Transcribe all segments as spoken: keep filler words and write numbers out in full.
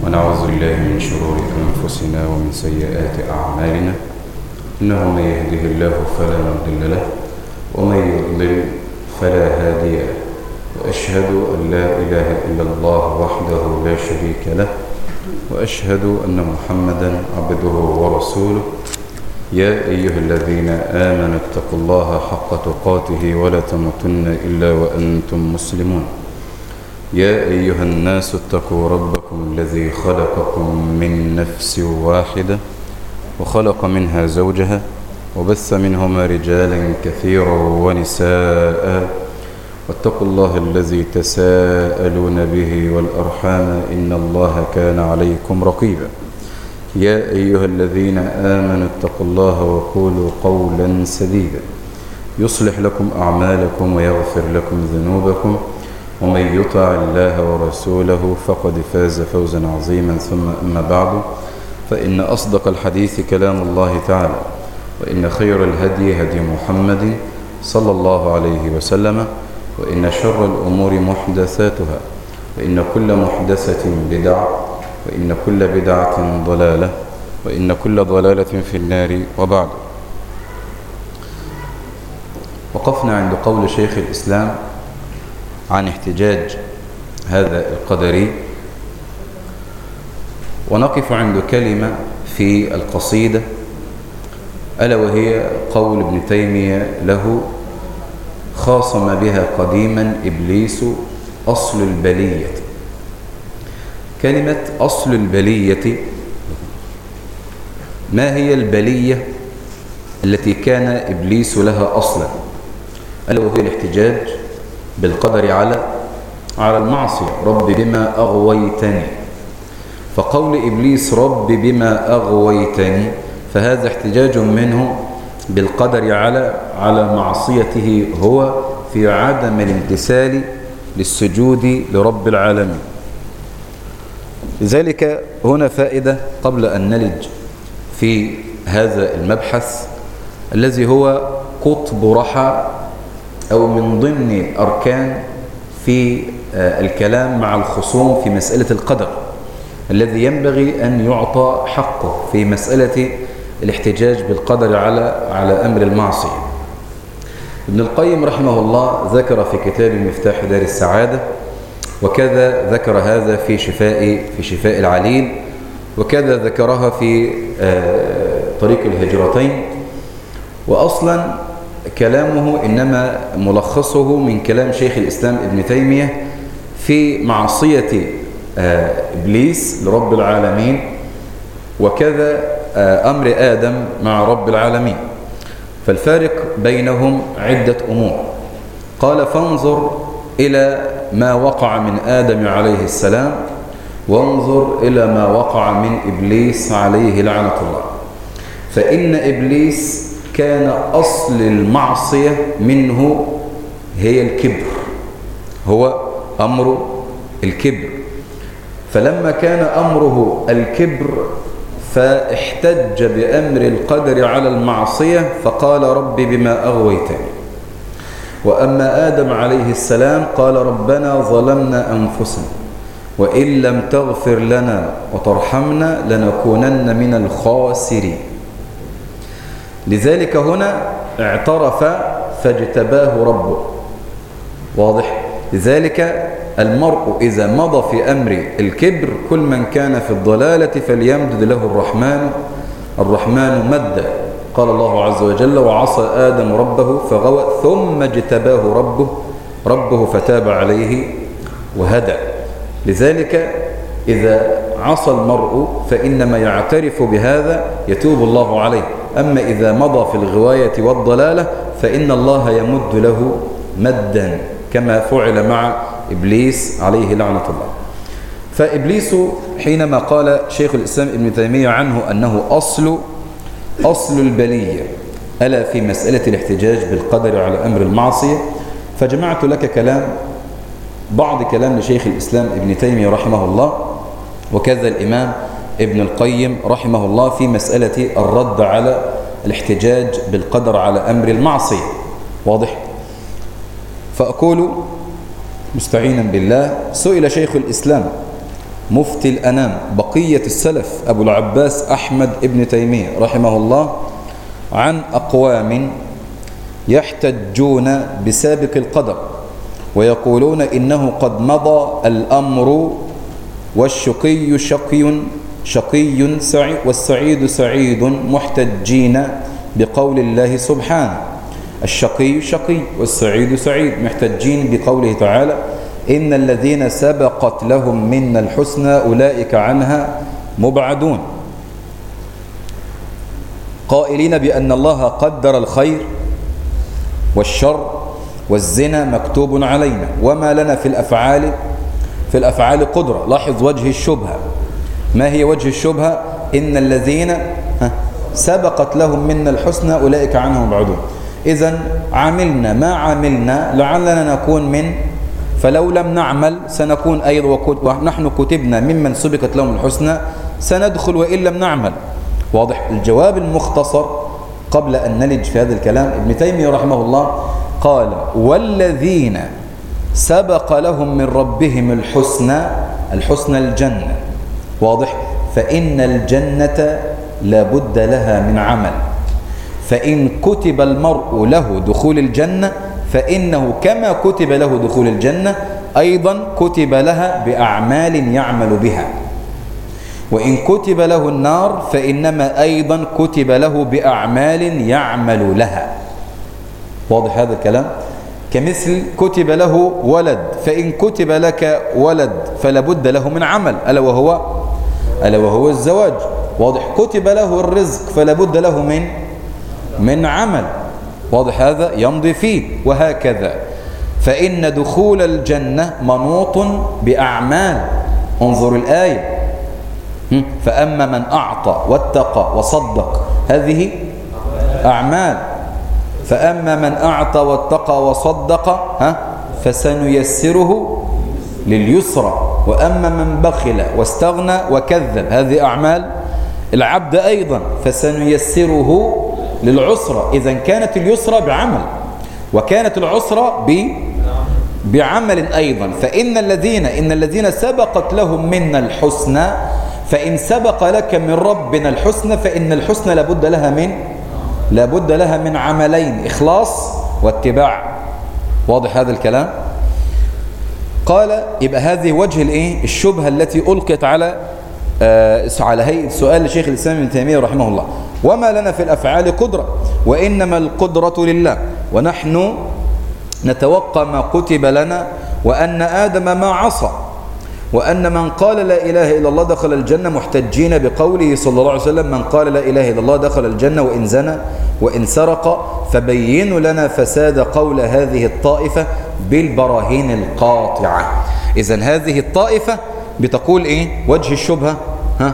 ونعوذ بالله من شرور أنفسنا ومن سيئات أعمالنا، إنه من يهده الله فلا مضل له ومن يضلل فلا هادي له، وأشهد أن لا إله إلا الله وحده لا شريك له، وأشهد أن محمدا عبده ورسوله. يا أيها الذين آمنوا اتقوا الله حق تقاته ولا تموتن إلا وأنتم مسلمون. يا أيها الناس اتقوا ربكم الذي خلقكم من نفس واحدة وخلق منها زوجها وبث منهما رجالا كثيرا ونساء، واتقوا الله الذي تساءلون به والأرحام إن الله كان عليكم رقيبا. يا أيها الذين آمنوا اتقوا الله وقولوا قولا سديدا يصلح لكم أعمالكم ويغفر لكم ذنوبكم، ومن يطع الله ورسوله فقد فاز فوزا عظيما. ثم أما بعد، فإن أصدق الحديث كلام الله تعالى، وإن خير الهدي هدي محمد صلى الله عليه وسلم، وإن شر الأمور محدثاتها، وإن كل محدثة بدعة، وإن كل بدعة ضلالة، وإن كل ضلالة في النار. وبعد، وقفنا عند قول شيخ الإسلام عن احتجاج هذا القدري، ونقف عند كلمة في القصيدة ألا وهي قول ابن تيمية له: خاصم بها قديما إبليس أصل البلية. كلمة أصل البلية، ما هي البلية التي كان إبليس لها أصلا؟ ألا وهي الاحتجاج بالقدر على على المعصية. رب بما أغويتني، فقول إبليس رب بما أغويتني فهذا احتجاج منه بالقدر على على معصيته هو في عدم الامتثال للسجود لرب العالمين. لذلك هنا فائدة قبل أن نلج في هذا المبحث الذي هو قطب رحى أو من ضمن أركان في الكلام مع الخصوم في مسألة القدر، الذي ينبغي أن يعطى حقه في مسألة الاحتجاج بالقدر على على أمر المعصية. ابن القيم رحمه الله ذكر في كتاب مفتاح دار السعادة، وكذا ذكر هذا في شفاء في شفاء العليل، وكذا ذكرها في طريق الهجرتين. وأصلا كلامه إنما ملخصه من كلام شيخ الإسلام ابن تيمية في معصية إبليس لرب العالمين، وكذا أمر آدم مع رب العالمين. فالفارق بينهم عدة أمور. قال: فانظر إلى ما وقع من آدم عليه السلام، وانظر إلى ما وقع من إبليس عليه لعنة الله. فإن إبليس كان أصل المعصية منه هي الكبر، هو أمر الكبر. فلما كان أمره الكبر فاحتج بأمر القدر على المعصية فقال رب بما أغويتني. وأما آدم عليه السلام قال ربنا ظلمنا أنفسنا وإن لم تغفر لنا وترحمنا لنكونن من الخاسرين. لذلك هنا اعترف فاجتباه ربه. واضح؟ لذلك المرء إذا مضى في أمر الكبر، كل من كان في الضلالة فليمدد له الرحمن الرحمن مدا. قال الله عز وجل: وعصى آدم ربه فغوى ثم اجتباه ربه ربه فتاب عليه وهدى. لذلك إذا عصى المرء فإنما يعترف بهذا يتوب الله عليه. أما إذا مضى في الغواية والضلالة فإن الله يمد له مدا كما فعل مع إبليس عليه لعنة الله. فإبليس حينما قال شيخ الإسلام ابن تيمية عنه أنه أصل أصل البلية ألا في مسألة الاحتجاج بالقدر على أمر المعصية، فجمعت لك كلام بعض كلام لشيخ الإسلام ابن تيمية رحمه الله، وكذا الإمام ابن القيم رحمه الله في مسألة الرد على الاحتجاج بالقدر على أمر المعصية. واضح؟ فأقول مستعينا بالله: سئل شيخ الإسلام مفتي الأنام بقية السلف أبو العباس أحمد ابن تيمية رحمه الله عن أقوام يحتجون بسابق القدر ويقولون إنه قد مضى الأمر والشقي شقي شقي سعيد والسعيد سعيد محتجين بقول الله سبحانه. الشقي شقي والسعيد سعيد محتجين بقوله تعالى إن الذين سبقت لهم منا الحسنى أولئك عنها مبعدون، قائلين بأن الله قدر الخير والشر والزنا مكتوب علينا وما لنا في الأفعال في الأفعال قدرة. لاحظ وجه الشبهة. ما هي وجه الشبهة؟ إن الذين سبقت لهم منا الحسنى أولئك عنهم مبعدون. إذن عملنا ما عملنا لعلنا نكون من، فلو لم نعمل سنكون أيضا ونحن كتبنا ممن سبقت لهم الحسنى سندخل وإن لم نعمل. واضح؟ الجواب المختصر قبل أن نلج في هذا الكلام ابن تيمية رحمه الله قال والذين سبق لهم من ربهم الحسنى، الحسنى الجنة. واضح؟ فإن الجنة لابد لها من عمل، فإن كتب المرء له دخول الجنة فإنه كما كتب له دخول الجنة أيضا كتب لها بأعمال يعمل بها، وإن كتب له النار فإنما أيضا كتب له بأعمال يعمل لها. واضح هذا الكلام؟ كمثل كتب له ولد، فإن كتب لك ولد فلابد له من عمل ألا وهو ألا وهو الزواج. واضح؟ كتب له الرزق فلابد له من من عمل. واضح هذا؟ يمضي فيه. وهكذا فإن دخول الجنة منوط بأعمال. انظر الآية، فأما من أعطى واتقى وصدق هذه أعمال، فأما من أعطى واتقى وصدق ها فسنيسره لليسرى، وأما من بخل واستغنى وكذب هذه أعمال العبد أيضا فسنيسره للعسرى. إذا كانت اليسرى بعمل وكانت العسرى ب بعمل أيضا. فإن الذين إن الذين سبقت لهم منا الحسنى، فإن سبق لك من ربنا الحسنى فإن الحسنى لابد لها من لابد لها من عملين، إخلاص واتباع. واضح هذا الكلام؟ قال يبقى هذه وجه الايه الشبهة التي ألقت على آه على هيئة سؤال لشيخ الإسلام ابن تيمية رحمه الله. وما لنا في الأفعال قدرة وإنما القدرة لله ونحن نتوقع ما كتب لنا، وأن آدم ما عصى، وأن من قال لا إله إلا الله دخل الجنة محتجين بقوله صلى الله عليه وسلم من قال لا إله إلا الله دخل الجنة وإن زنى وإن سرق، فبينوا لنا فساد قول هذه الطائفة بالبراهين القاطعة. إذن هذه الطائفة بتقول إيه وجه الشبهة؟ ها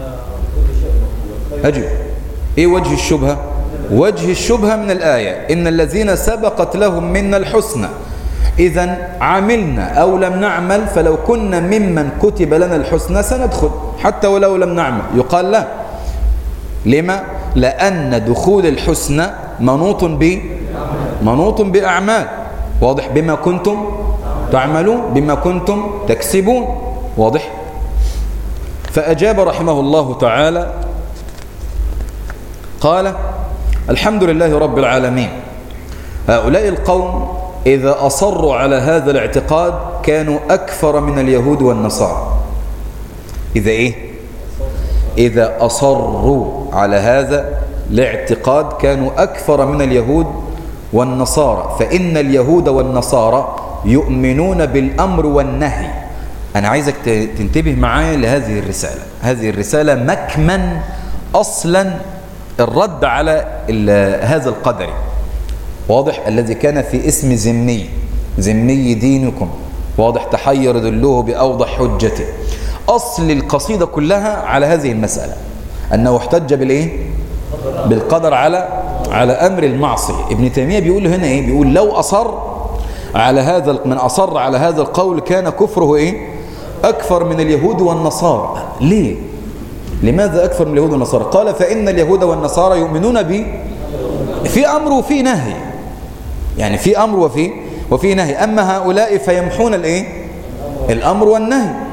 أجل إيه وجه الشبهة؟ وجه الشبهة من الآية إن الذين سبقت لهم منا الحسنى. إذن عملنا أو لم نعمل، فلو كنا ممن كتب لنا الحسنى سندخل حتى ولو لم نعمل. يقال لا. لما؟ لأن دخول الحسنى منوط ب منوط بأعمال. واضح؟ بما كنتم تعملون، بما كنتم تكسبون. واضح؟ فأجاب رحمه الله تعالى قال الحمد لله رب العالمين. هؤلاء القوم إذا أصروا على هذا الاعتقاد كانوا أكثر من اليهود والنصارى. إذا إيه؟ إذا أصروا على هذا الاعتقاد كانوا أكثر من اليهود والنصارى. فإن اليهود والنصارى يؤمنون بالأمر والنهي. أنا عايزك تنتبه معايا لهذه الرسالة. هذه الرسالة مكمن أصلا الرد على هذا القدر. واضح؟ الذي كان في اسم ذمي، ذمي دينكم. واضح؟ تحير ذله بأوضح حجته. أصل القصيدة كلها على هذه المسألة، أنه احتج بالإيه؟ بالقدر على على أمر المعصية. ابن تيمية بيقول هنا إيه؟ بيقول لو أصر على هذا، من أصر على هذا القول كان كفره إيه؟ أكثر من اليهود والنصارى. ليه؟ لماذا أكثر من اليهود والنصارى؟ قال فإن اليهود والنصارى يؤمنون ب في أمر وفي نهي، يعني في أمر وفي وفي نهي. أما هؤلاء فيمحون الإيه؟ الأمر والنهي.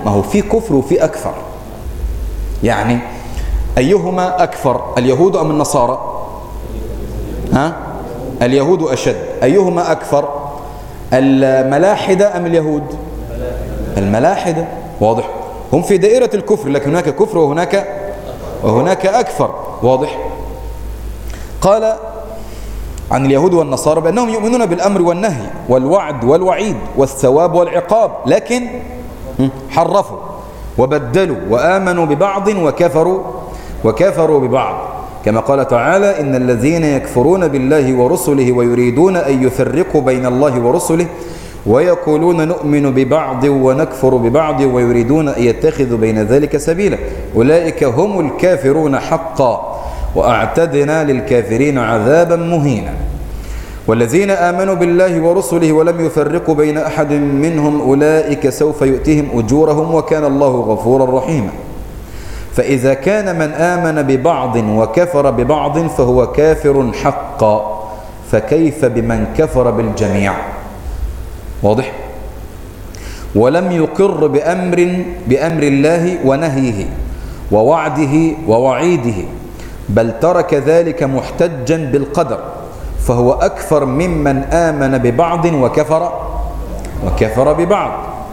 ما هو في كفر وفي أكثر. يعني أيهما أكثر، اليهود أم النصارى؟ ها؟ اليهود أشد. أيهما أكثر، الملاحدة أم اليهود؟ الملاحدة. واضح؟ هم في دائرة الكفر، لكن هناك كفر وهناك وهناك أكثر. واضح؟ قال عن اليهود والنصارى بأنهم يؤمنون بالأمر والنهي والوعد والوعيد والثواب والعقاب، لكن حرفوا وبدلوا وآمنوا ببعض وكفروا وكفروا ببعض، كما قال تعالى: إن الذين يكفرون بالله ورسله ويريدون أن يفرقوا بين الله ورسله ويقولون نؤمن ببعض ونكفر ببعض ويريدون أن يتخذوا بين ذلك سبيلا أولئك هم الكافرون حقا وأعتدنا للكافرين عذابا مهينا. والذين آمنوا بالله ورسله ولم يفرقوا بين أحد منهم أولئك سوف يؤتيهم أجورهم وكان الله غفورا رحيما. فإذا كان من آمن ببعض وكفر ببعض فهو كافر حقا، فكيف بمن كفر بالجميع؟ واضح؟ ولم يقر بأمر بأمر الله ونهيه ووعده ووعيده، بل ترك ذلك محتجا بالقدر، فهو أكثر ممن آمن ببعض وكفر وكفر ببعض.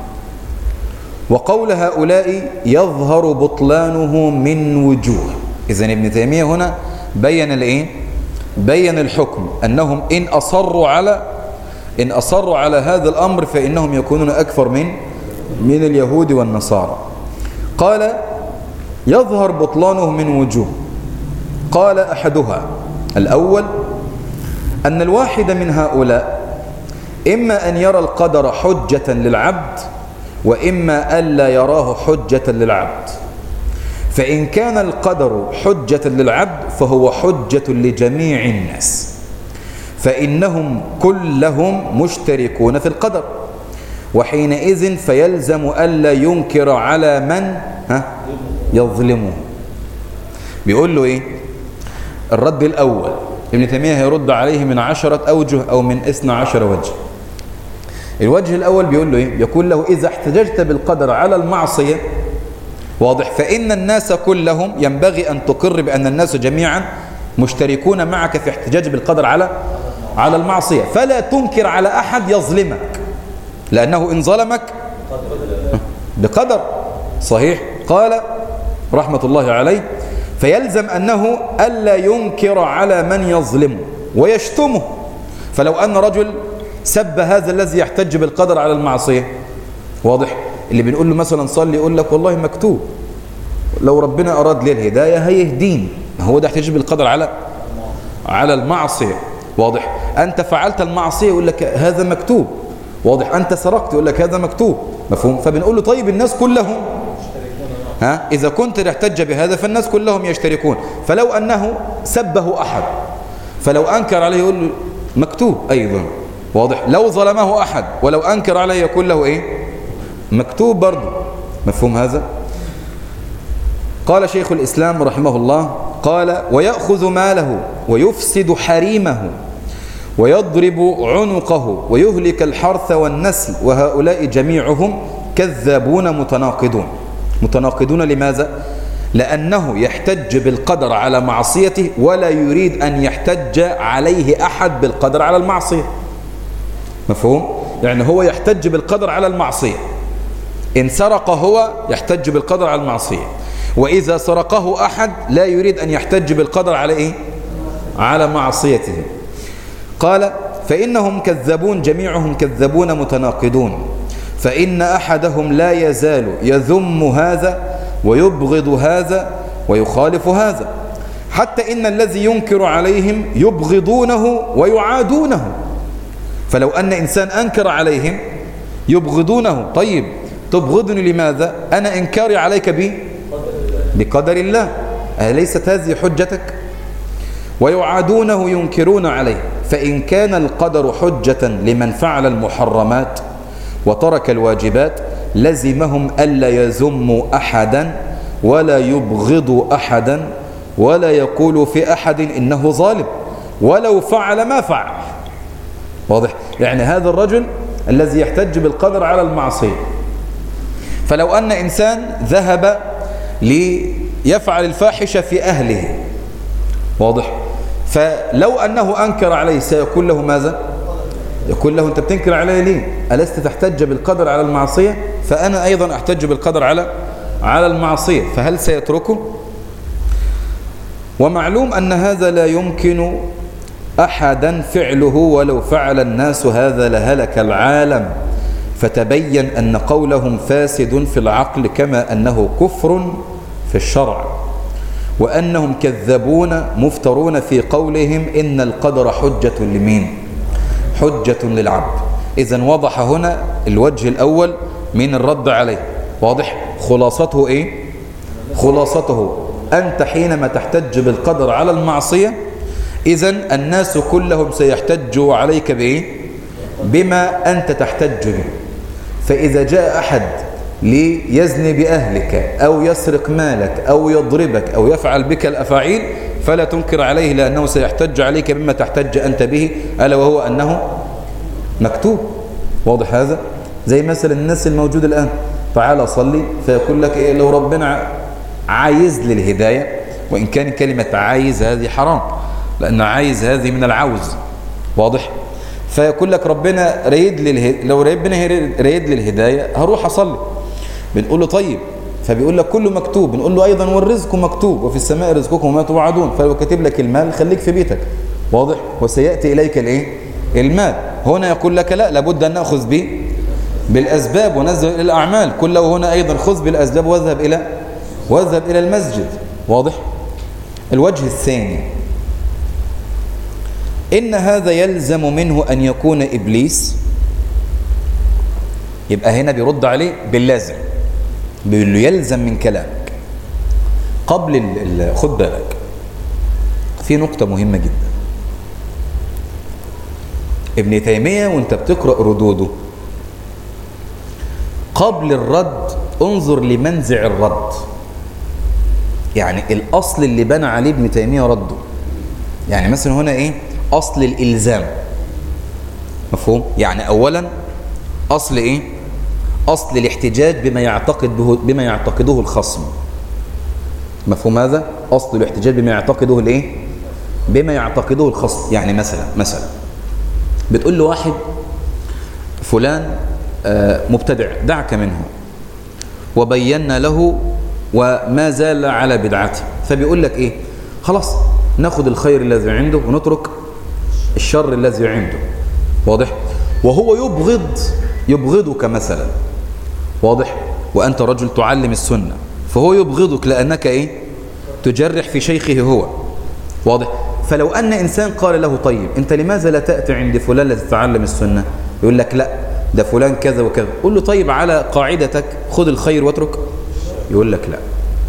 وقول هؤلاء يظهر بطلانه من وجوه. إذن ابن تيمية هنا بين الإيه؟ بين الحكم أنهم إن أصروا على إن أصروا على هذا الأمر فإنهم يكونون أكثر من من اليهود والنصارى. قال يظهر بطلانه من وجوه. قال أحدها الأول أن الواحد من هؤلاء إما أن يرى القدر حجة للعبد وإما ألا يراه حجة للعبد. فإن كان القدر حجة للعبد فهو حجة لجميع الناس، فإنهم كلهم مشتركون في القدر، وحينئذ فيلزم ألا ينكر على من ها يظلمه. بيقول له إيه الرد الأول؟ ابن تيمية هيرد عليه من عشرة أوجه أو من اثنى عشر وجه. الوجه الأول بيقول له إيه؟ يقول له إذا احتججت بالقدر على المعصية، واضح، فإن الناس كلهم ينبغي أن تقر بأن الناس جميعا مشتركون معك في احتجاج بالقدر على على المعصية، فلا تنكر على أحد يظلمك، لأنه إن ظلمك بقدر. صحيح؟ قال رحمة الله عليه فيلزم أنه ألا ينكر على من يظلمه ويشتمه. فلو أن رجل سب هذا الذي يحتج بالقدر على المعصية، واضح، اللي بنقول له مثلا صلي يقول لك والله مكتوب، لو ربنا أراد لي الهداية هيهدين، هو ده احتجاج بالقدر على على المعصية. واضح؟ أنت فعلت المعصية يقول لك هذا مكتوب. واضح؟ أنت سرقت يقول لك هذا مكتوب. مفهوم؟ فبنقول له طيب الناس كلهم ها إذا كنت تحتج بهذا فالناس كلهم يشتركون. فلو أنه سبه أحد فلو أنكر عليه يقول له مكتوب أيضا. واضح؟ لو ظلمه أحد ولو أنكر عليه يقول له إيه؟ مكتوب برضه. مفهوم هذا؟ قال شيخ الإسلام رحمه الله قال ويأخذ ماله ويفسد حريمه ويضرب عنقه ويهلك الحرث والنسل، وهؤلاء جميعهم كذابون متناقضون. متناقضون لماذا؟ لأنه يحتج بالقدر على معصيته ولا يريد أن يحتج عليه أحد بالقدر على المعصية. مفهوم؟ يعني هو يحتج بالقدر على المعصية، إن سرق هو يحتج بالقدر على المعصية، وإذا سرقه أحد لا يريد أن يحتج بالقدر على إيه؟ على معصيته. قال فإنهم كذابون جميعهم كذابون متناقضون، فإن أحدهم لا يزال يذم هذا ويبغض هذا ويخالف هذا، حتى إن الذي ينكر عليهم يبغضونه ويعادونه. فلو أن إنسان أنكر عليهم يبغضونه. طيب تبغضني لماذا؟ أنا إنكاري عليك به بقدر الله، أليست هذه حجتك؟ ويعادونه ينكرون عليه. فإن كان القدر حجة لمن فعل المحرمات وترك الواجبات لزمهم ألا يذموا أحدا ولا يبغضوا أحدا ولا يقولوا في أحد إنه ظالم ولو فعل ما فعل. واضح؟ يعني هذا الرجل الذي يحتج بالقدر على المعصية فلو أن إنسان ذهب ليفعل الفاحشة في أهله، واضح؟ فلو أنه أنكر عليه سيقول له ماذا؟ يقول له أنت بتنكر عليه ليه؟ ألست تحتج بالقدر على المعصية؟ فأنا أيضا أحتج بالقدر على على المعصية، فهل سيتركه؟ ومعلوم أن هذا لا يمكن أحدا فعله، ولو فعل الناس هذا لهلك العالم. فتبين أن قولهم فاسد في العقل كما أنه كفر في الشرع، وأنهم كذبون مفترون في قولهم إن القدر حجة لمين؟ حجة للعبد. إذن وضح هنا الوجه الأول من الرد عليه، واضح؟ خلاصته إيه؟ خلاصته أنت حينما تحتج بالقدر على المعصية إذن الناس كلهم سيحتجوا عليك بإيه؟ بما أنت تحتج به. فإذا جاء أحد ليزني بأهلك أو يسرق مالك أو يضربك أو يفعل بك الأفاعيل فلا تنكر عليه، لأنه سيحتج عليك بما تحتج أنت به، ألا وهو أنه مكتوب. واضح هذا؟ زي مثلا الناس الموجود الآن، تعال صلي، فيقول لك إيه؟ لو ربنا عايز للهداية، وإن كان كلمة عايز هذه حرام، لأن عايز هذه من العوز، واضح؟ فيقول لك ربنا ريد للهداية، لو ربنا ريد للهداية هروح أصلي. بنقول له طيب، فبيقول لك كله مكتوب. بنقول له أيضا والرزق مكتوب، وفي السماء رزقكم وما توعدون. فلو كتب لك المال خليك في بيتك، واضح؟ وسيأتي إليك الإيه؟ المال. هنا يقول لك لا، لابد أن نأخذ به بالأسباب وننزل إلى الأعمال. كله هنا أيضا خذ بالأسباب واذهب إلى واذهب إلى المسجد، واضح؟ الوجه الثاني، إن هذا يلزم منه أن يكون إبليس. يبقى هنا بيرد عليه باللازم، بيقول له يلزم من كلامك. قبل ال خد بالك في نقطة مهمة جدا. ابن تيمية وانت بتقرأ ردوده قبل الرد انظر لمنزع الرد، يعني الأصل اللي بنى عليه ابن تيمية رده. يعني مثلا هنا ايه؟ أصل الإلزام، مفهوم؟ يعني أولا أصل إيه؟ أصل الاحتجاج بما يعتقد بما يعتقده الخصم، مفهوم هذا؟ أصل الاحتجاج بما يعتقده الإيه؟ بما يعتقده الخصم. يعني مثلا مثلا بتقول له واحد فلان مبتدع دعك منه، وبينا له وما زال على بدعته، فبيقول لك إيه؟ خلاص ناخد الخير الذي عنده ونترك الشر الذي عنده، واضح؟ وهو يبغض يبغضك مثلا، واضح؟ وأنت رجل تعلم السنة، فهو يبغضك لأنك إيه؟ تجرح في شيخه هو، واضح؟ فلو أن إنسان قال له طيب أنت لماذا لا تأتي عند فلان الذي تتعلم السنة؟ يقول لك لا ده فلان كذا وكذا. قل له طيب على قاعدتك خذ الخير واترك، يقول لك لا،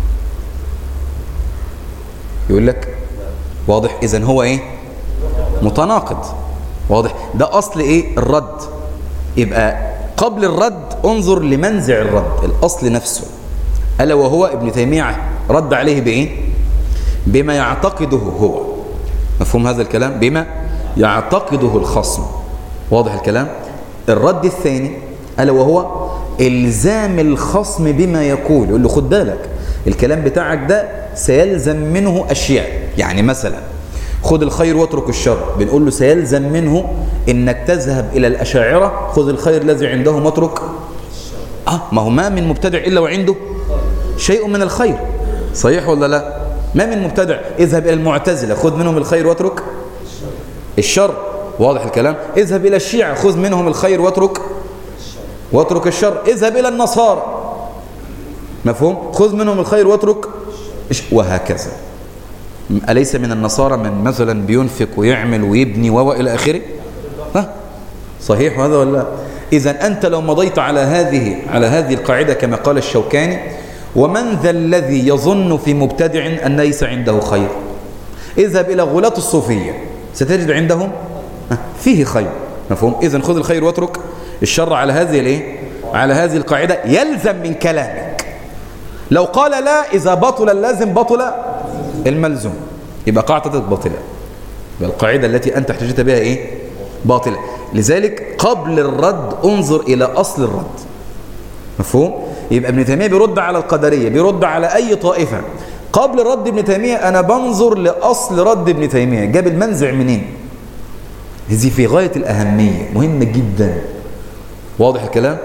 يقول لك واضح؟ إذن هو إيه؟ متناقض، واضح؟ ده أصل إيه؟ الرد. يبقى قبل الرد انظر لمنزع الرد، الأصل نفسه، ألا وهو ابن تيمية رد عليه بإيه؟ بما يعتقده هو، مفهوم هذا الكلام؟ بما يعتقده الخصم، واضح الكلام؟ الرد الثاني ألا وهو إلزام الخصم بما يقول. يقول له خد بالك الكلام بتاعك ده سيلزم منه أشياء، يعني مثلا خذ الخير واترك الشر، بنقول له سيلزم منه إنك تذهب إلى الأشاعرة خذ الخير الذي عندهم واترك آه ما هو ما من مبتدع إلا وعنده شيء من الخير، صحيح ولا لا؟ ما من مبتدع. اذهب إلى المعتزلة خذ منهم الخير واترك الشر، واضح الكلام؟ اذهب إلى الشيعة خذ منهم الخير واترك واترك الشر. اذهب إلى النصارى، مفهوم؟ خذ منهم الخير واترك، وهكذا. أليس من النصارى من مثلا بينفق ويعمل ويبني وإلى آخره؟ ها صحيح هذا ولا؟ إذا أنت لو مضيت على هذه على هذه القاعدة كما قال الشوكاني، ومن ذا الذي يظن في مبتدع أن ليس عنده خير؟ اذهب إلى غلاة الصوفية ستجد عندهم فيه خير، مفهوم؟ إذن خذ الخير واترك الشر على هذه الايه؟ على هذه القاعدة. يلزم من كلامك لو قال لا، إذا بطل اللازم بطل الملزوم، يبقى قاعدتك باطلة، يبقى القاعدة التي أنت احتجت بها إيه؟ باطلة. لذلك قبل الرد انظر إلى أصل الرد، مفهوم؟ يبقى ابن تيمية بيرد على القدرية، بيرد على أي طائفة. قبل رد ابن تيمية أنا بنظر لأصل رد ابن تيمية، جاب المنزع منين. هذه في غاية الأهمية، مهمة جدا. واضح الكلام؟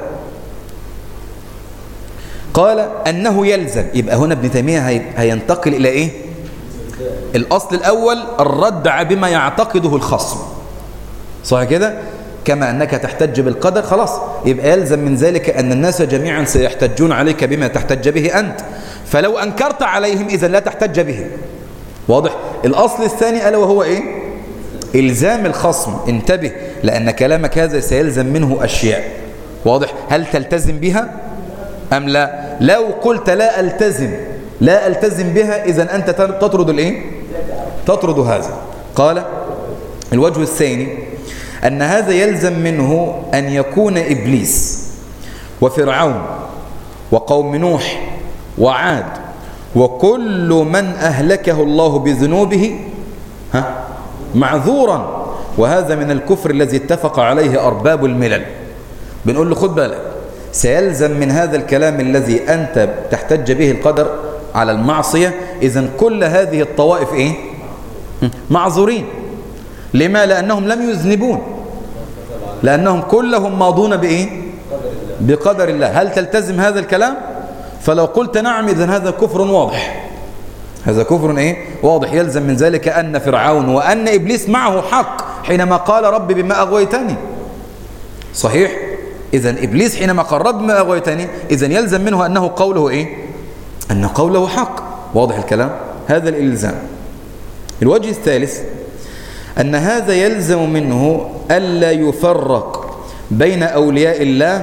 قال أنه يلزم، يبقى هنا ابن تيمية هينتقل إلى إيه؟ الأصل الأول الرد بما يعتقده الخصم، صح كده؟ كما أنك تحتج بالقدر، خلاص يبقى يلزم من ذلك أن الناس جميعا سيحتجون عليك بما تحتج به أنت، فلو أنكرت عليهم إذا لا تحتج به. واضح؟ الأصل الثاني ألا وهو إيه؟ إلزام الخصم. انتبه، لأن كلامك هذا سيلزم منه أشياء. واضح؟ هل تلتزم بها أم لا؟ لو قلت لا ألتزم لا ألتزم بها إذا أنت تطرد الإيه؟ تطرد هذا. قال الوجه الثاني أن هذا يلزم منه أن يكون إبليس وفرعون وقوم نوح وعاد وكل من أهلكه الله بذنوبه ها معذورا، وهذا من الكفر الذي اتفق عليه أرباب الملل. بنقول له خد بالك، سيلزم من هذا الكلام الذي أنت تحتج به القدر على المعصية، إذن كل هذه الطوائف إيه؟ معذورين. لما؟ لأنهم لم يذنبون، لأنهم كلهم ماضون بإيه؟ بقدر الله. هل تلتزم هذا الكلام؟ فلو قلت نعم إذن هذا كفر واضح، هذا كفر إيه؟ واضح. يلزم من ذلك أن فرعون وأن إبليس معه حق حينما قال رب بما أغويتني، صحيح؟ إذن إبليس حينما قال رب بما أغويتني إذن يلزم منه أنه قوله إيه؟ أن قوله حق. واضح الكلام؟ هذا الإلزام. الوجه الثالث أن هذا يلزم منه ألا يفرق بين أولياء الله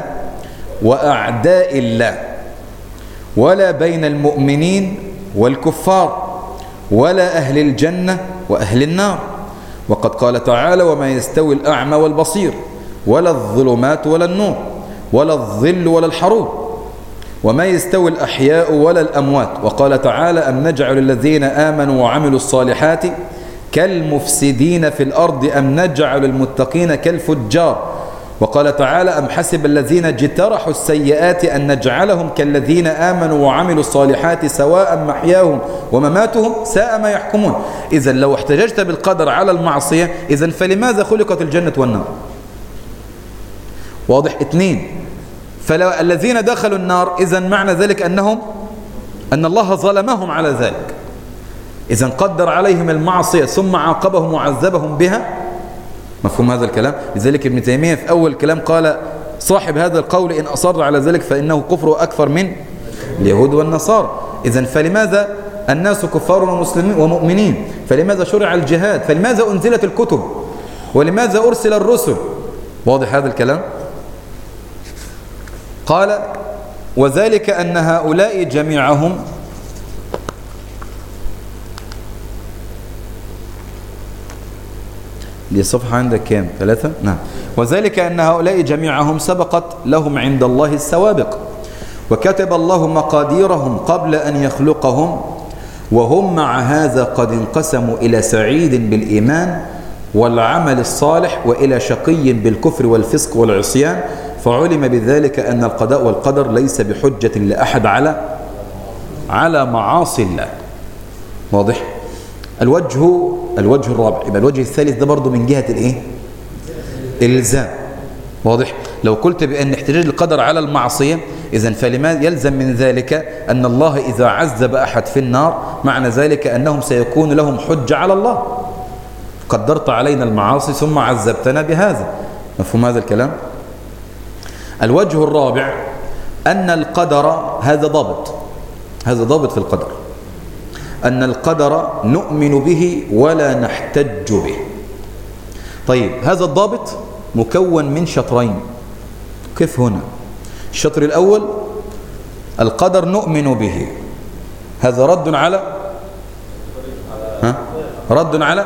وأعداء الله، ولا بين المؤمنين والكفار، ولا أهل الجنة وأهل النار. وقد قال تعالى وما يستوي الأعمى والبصير ولا الظلمات ولا النور ولا الظل ولا الحرور وما يستوي الأحياء ولا الأموات. وقال تعالى أم نجعل الذين آمنوا وعملوا الصالحات كالمفسدين في الأرض أم نجعل المتقين كالفجار. وقال تعالى أم حسب الذين اجترحوا السيئات أن نجعلهم كالذين آمنوا وعملوا الصالحات سواء محياهم ومماتهم ساء ما يحكمون. إذن لو احتججت بالقدر على المعصية إذن فلماذا خلقت الجنة والنار؟ واضح؟ اثنين، فلو الذين دخلوا النار إذن معنى ذلك أنهم أن الله ظلمهم على ذلك، إذن قدر عليهم المعصية ثم عاقبهم وعذبهم بها. مفهوم هذا الكلام؟ لذلك ابن تيمية في أول كلام قال صاحب هذا القول إن أصر على ذلك فإنه كفر أكثر من اليهود والنصارى. إذن فلماذا الناس كفار ومسلمين ومؤمنين؟ فلماذا شرع الجهاد؟ فلماذا أنزلت الكتب؟ ولماذا أرسل الرسل؟ واضح هذا الكلام؟ قال وذلك أن هؤلاء جميعهم دي الصفحة عندك كام؟ ثلاثة؟ نعم. وذلك أن هؤلاء جميعهم سبقت لهم عند الله السوابق، وكتب الله مقاديرهم قبل أن يخلقهم، وهم مع هذا قد انقسموا إلى سعيد بالإيمان والعمل الصالح وإلى شقي بالكفر والفسق والعصيان، فعلم بذلك أن القضاء والقدر ليس بحجة لأحد على على معاصي الله. واضح؟ الوجه الوجه الرابع، يبقى الوجه الثالث ده برضه من جهة الايه؟ الإلزام. واضح؟ لو قلت بأن احتجاج القدر على المعصية إذن فلماذا يلزم من ذلك أن الله إذا عذب أحد في النار معنى ذلك أنهم سيكون لهم حجة على الله، قدرت علينا المعاصي ثم عذبتنا بهذا. مفهوم هذا الكلام؟ الوجه الرابع أن القدر هذا ضابط، هذا ضابط في القدر، أن القدر نؤمن به ولا نحتج به. طيب هذا الضابط مكون من شطرين. كيف هنا؟ الشطر الأول القدر نؤمن به، هذا رد على ها؟ رد على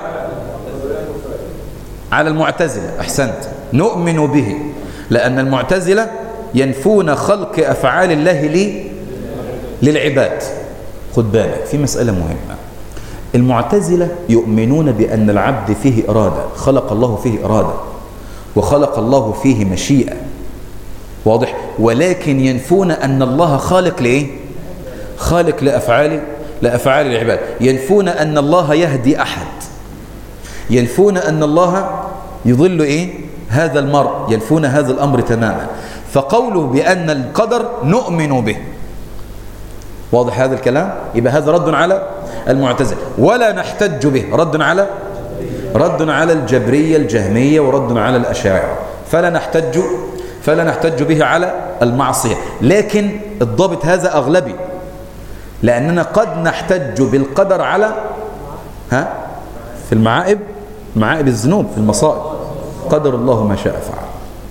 على المعتزلة. أحسنت، نؤمن به، لأن المعتزلة ينفون خلق أفعال الله لي للعباد. خد بالك في مسألة مهمة، المعتزلة يؤمنون بأن العبد فيه إرادة، خلق الله فيه إرادة وخلق الله فيه مشيئة. واضح؟ ولكن ينفون أن الله خالق لإيه؟ خالق لأفعال لأفعال العباد. ينفون أن الله يهدي أحد، ينفون أن الله يضل إيه؟ هذا المرء، ينفون هذا الأمر تماما. فقوله بأن القدر نؤمن به، واضح هذا الكلام؟ يبقى هذا رد على المعتزلة. ولا نحتج به، رد على رد على الجبرية الجهمية ورد على الأشاعرة. فلا نحتج فلا نحتج به على المعصية، لكن الضابط هذا أغلبي، لأننا قد نحتج بالقدر على ها في المعائب، معائب الذنوب، في المصائب، قدر الله ما شاء فعل.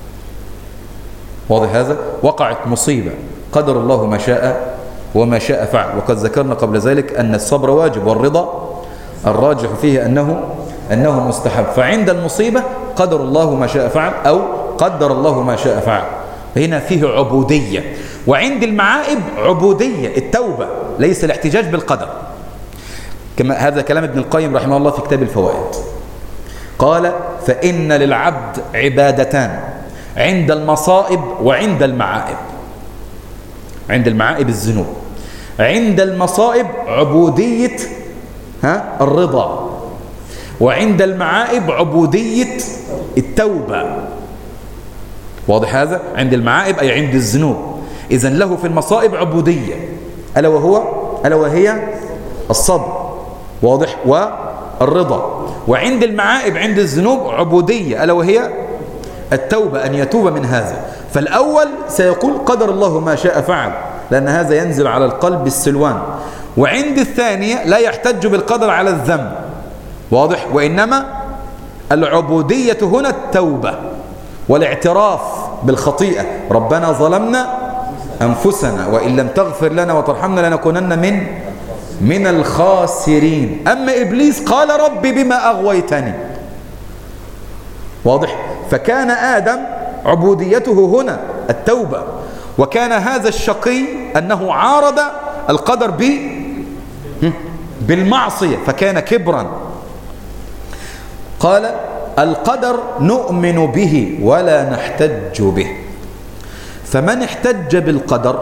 واضح هذا؟ وقعت مصيبة، قدر الله ما شاء وما شاء فعل. وقد ذكرنا قبل ذلك أن الصبر واجب، والرضا الراجح فيه أنه أنه مستحب. فعند المصيبة قدر الله ما شاء فعل، أو قدر الله ما شاء فعل، هنا فيه عبودية. وعند المعائب عبودية التوبة، ليس الاحتجاج بالقدر. كما هذا كلام ابن القيم رحمه الله في كتاب الفوائد، قال: فإن للعبد عبادتان عند المصائب وعند المعائب. عند المعائب الذنوب، عند المصائب عبودية ها الرضا، وعند المعائب عبودية التوبة. واضح هذا؟ عند المعائب أي عند الذنوب. إذن له في المصائب عبودية، ألا وهو ألا وهي الصبر، واضح، والرضا. وعند المعائب عند الذنوب عبودية، ألا وهي التوبة، أن يتوب من هذا. فالأول سيقول قدر الله ما شاء فعل، لأن هذا ينزل على القلب السلوان. وعند الثانية لا يحتج بالقدر على الذنب، واضح، وإنما العبودية هنا التوبة والاعتراف بالخطيئة. ربنا ظلمنا أنفسنا وإن لم تغفر لنا وترحمنا لنكونن من من الخاسرين. أما إبليس قال: ربي بما أغويتني. واضح؟ فكان آدم عبوديته هنا التوبة، وكان هذا الشقي أنه عارض القدر ب بالمعصية فكان كبرا. قال: القدر نؤمن به ولا نحتج به. فمن احتج بالقدر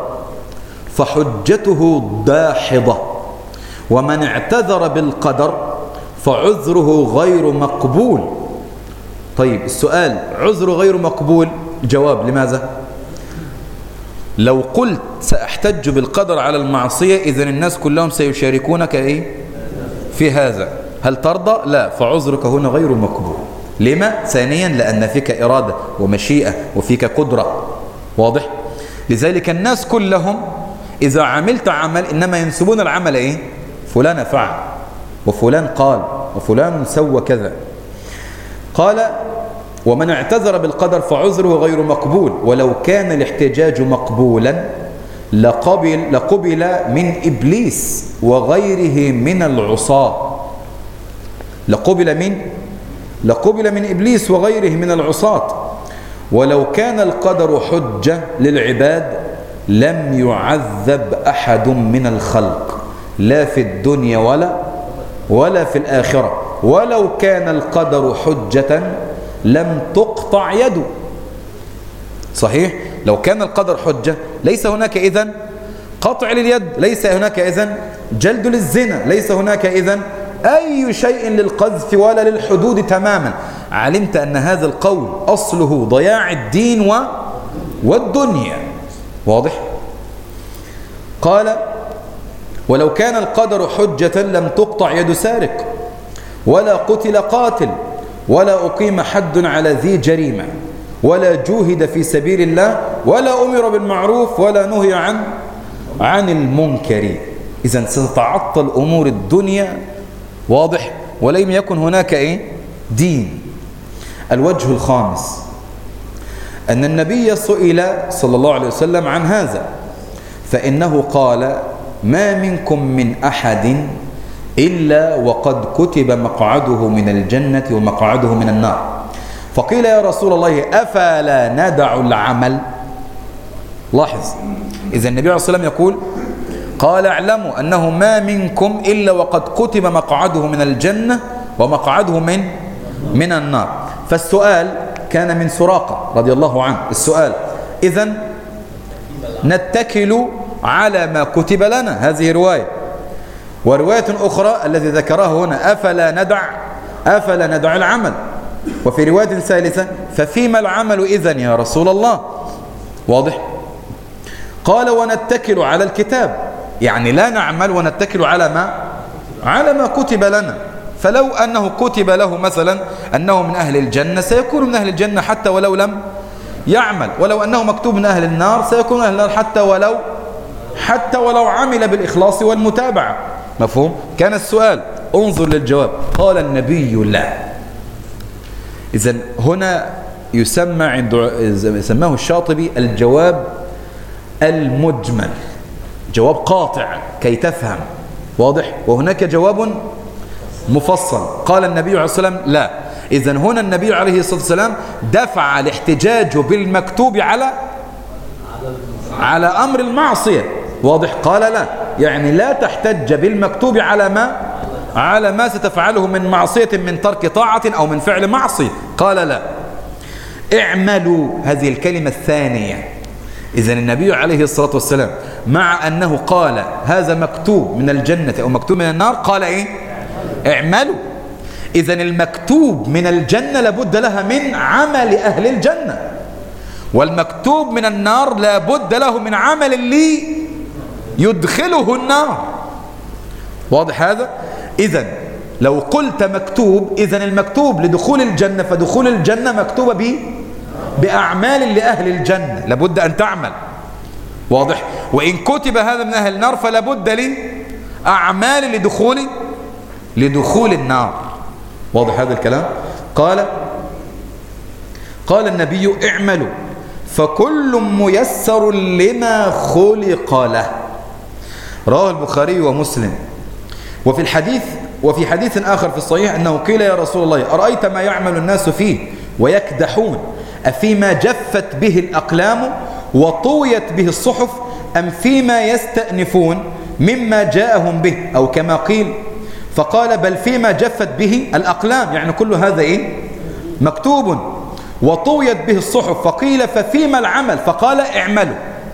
فحجته داحضة، ومن اعتذر بالقدر فعذره غير مقبول. طيب السؤال: عذره غير مقبول، جواب: لماذا؟ لو قلت سأحتج بالقدر على المعصية إذن الناس كلهم سيشاركونك إيه في هذا، هل ترضى؟ لا، فعذرك هنا غير مقبول. لما؟ ثانيا لأن فيك إرادة ومشيئة وفيك قدرة، واضح؟ لذلك الناس كلهم إذا عملت عمل إنما ينسبون العمل إيه؟ فلان فعل، وفلان قال، وفلان سوى كذا. قال: ومن اعتذر بالقدر فعذره غير مقبول، ولو كان الاحتجاج مقبولا لقبل, لقبل من إبليس وغيره من العصاة. لقبل من لقبل من إبليس وغيره من العصاة. ولو كان القدر حجة للعباد لم يعذب أحد من الخلق، لا في الدنيا ولا ولا في الآخرة. ولو كان القدر حجة لم تقطع يده. صحيح؟ لو كان القدر حجة ليس هناك إذن قطع لليد، ليس هناك إذن جلد للزنا، ليس هناك إذن أي شيء للقذف ولا للحدود تماما. علمت أن هذا القول أصله ضياع الدين و... والدنيا، واضح؟ قال: ولو كان القدر حجة لم تقطع يد سارق، ولا قتل قاتل، ولا أقيم حد على ذي جريمة، ولا جوهد في سبيل الله، ولا أمر بالمعروف، ولا نهي عن عن المنكر. إذن ستتعطل أمور الدنيا، واضح، ولم يكن هناك إيه؟ دين. الوجه الخامس أن النبي سئل صلى الله عليه وسلم عن هذا، فإنه قال: ما منكم من أحد إلا وقد كتب مقعده من الجنة ومقعده من النار. فقيل: يا رسول الله أفلا ندع العمل؟ لاحظ، إذا النبي عليه الصلاة والسلام يقول: قال: اعلموا أنه ما منكم إلا وقد كتب مقعده من الجنة ومقعده من من النار. فالسؤال كان من سراقة رضي الله عنه، السؤال: إذن نتكل على ما كتب لنا، هذه رواية. ورواية أخرى الذي ذكرها هنا أفلا ندع أفلا ندع العمل. وفي رواية ثالثة ففيما العمل إذن يا رسول الله؟ واضح؟ قال ونتكل على الكتاب، يعني لا نعمل ونتكل على ما على ما كتب لنا. فلو أنه كتب له مثلا أنه من أهل الجنة سيكون من أهل الجنة حتى ولو لم يعمل، ولو أنه مكتوب من أهل النار سيكون من أهل النار حتى ولو حتى ولو عمل بالإخلاص والمتابعة. مفهوم؟ كان السؤال، انظر للجواب، قال النبي لا. إذن هنا يسمى عند يسماه الشاطبي الجواب المجمل، جواب قاطع كي تفهم. واضح؟ وهناك جواب مفصل. قال النبي عليه الصلاة والسلام لا. إذن هنا النبي عليه الصلاة والسلام دفع الاحتجاج بالمكتوب على على أمر المعصية. واضح؟ قال لا، يعني لا تحتج بالمكتوب على ما على ما ستفعله من معصية، من ترك طاعة أو من فعل معصية. قال لا. اعملوا، هذه الكلمة الثانية. إذن النبي عليه الصلاة والسلام مع أنه قال هذا مكتوب من الجنة أو مكتوب من النار، قال إيه؟ اعملوا. إذن المكتوب من الجنة لابد لها من عمل أهل الجنة، والمكتوب من النار لابد له من عمل اللي يدخله النار. واضح هذا؟ إذن لو قلت مكتوب، إذن المكتوب لدخول الجنة، فدخول الجنة مكتوبة به بأعمال لأهل الجنة، لابد أن تعمل. واضح؟ وإن كتب هذا من أهل النار فلابد لي أعمال لدخول لدخول النار. واضح هذا الكلام؟ قال قال النبي اعملوا فكل ميسر لما خلق له. رواه البخاري ومسلم. وفي الحديث وفي حديث آخر في الصحيح أنه قيل يا رسول الله أرأيت ما يعمل الناس فيه ويكدحون أفيما جفت به الأقلام وطويت به الصحف أم فيما يستأنفون مما جاءهم به، أو كما قيل. فقال بل فيما جفت به الأقلام، يعني كل هذا إيه؟ مكتوب. وطويت به الصحف. فقيل ففيما العمل؟ فقال اعملوا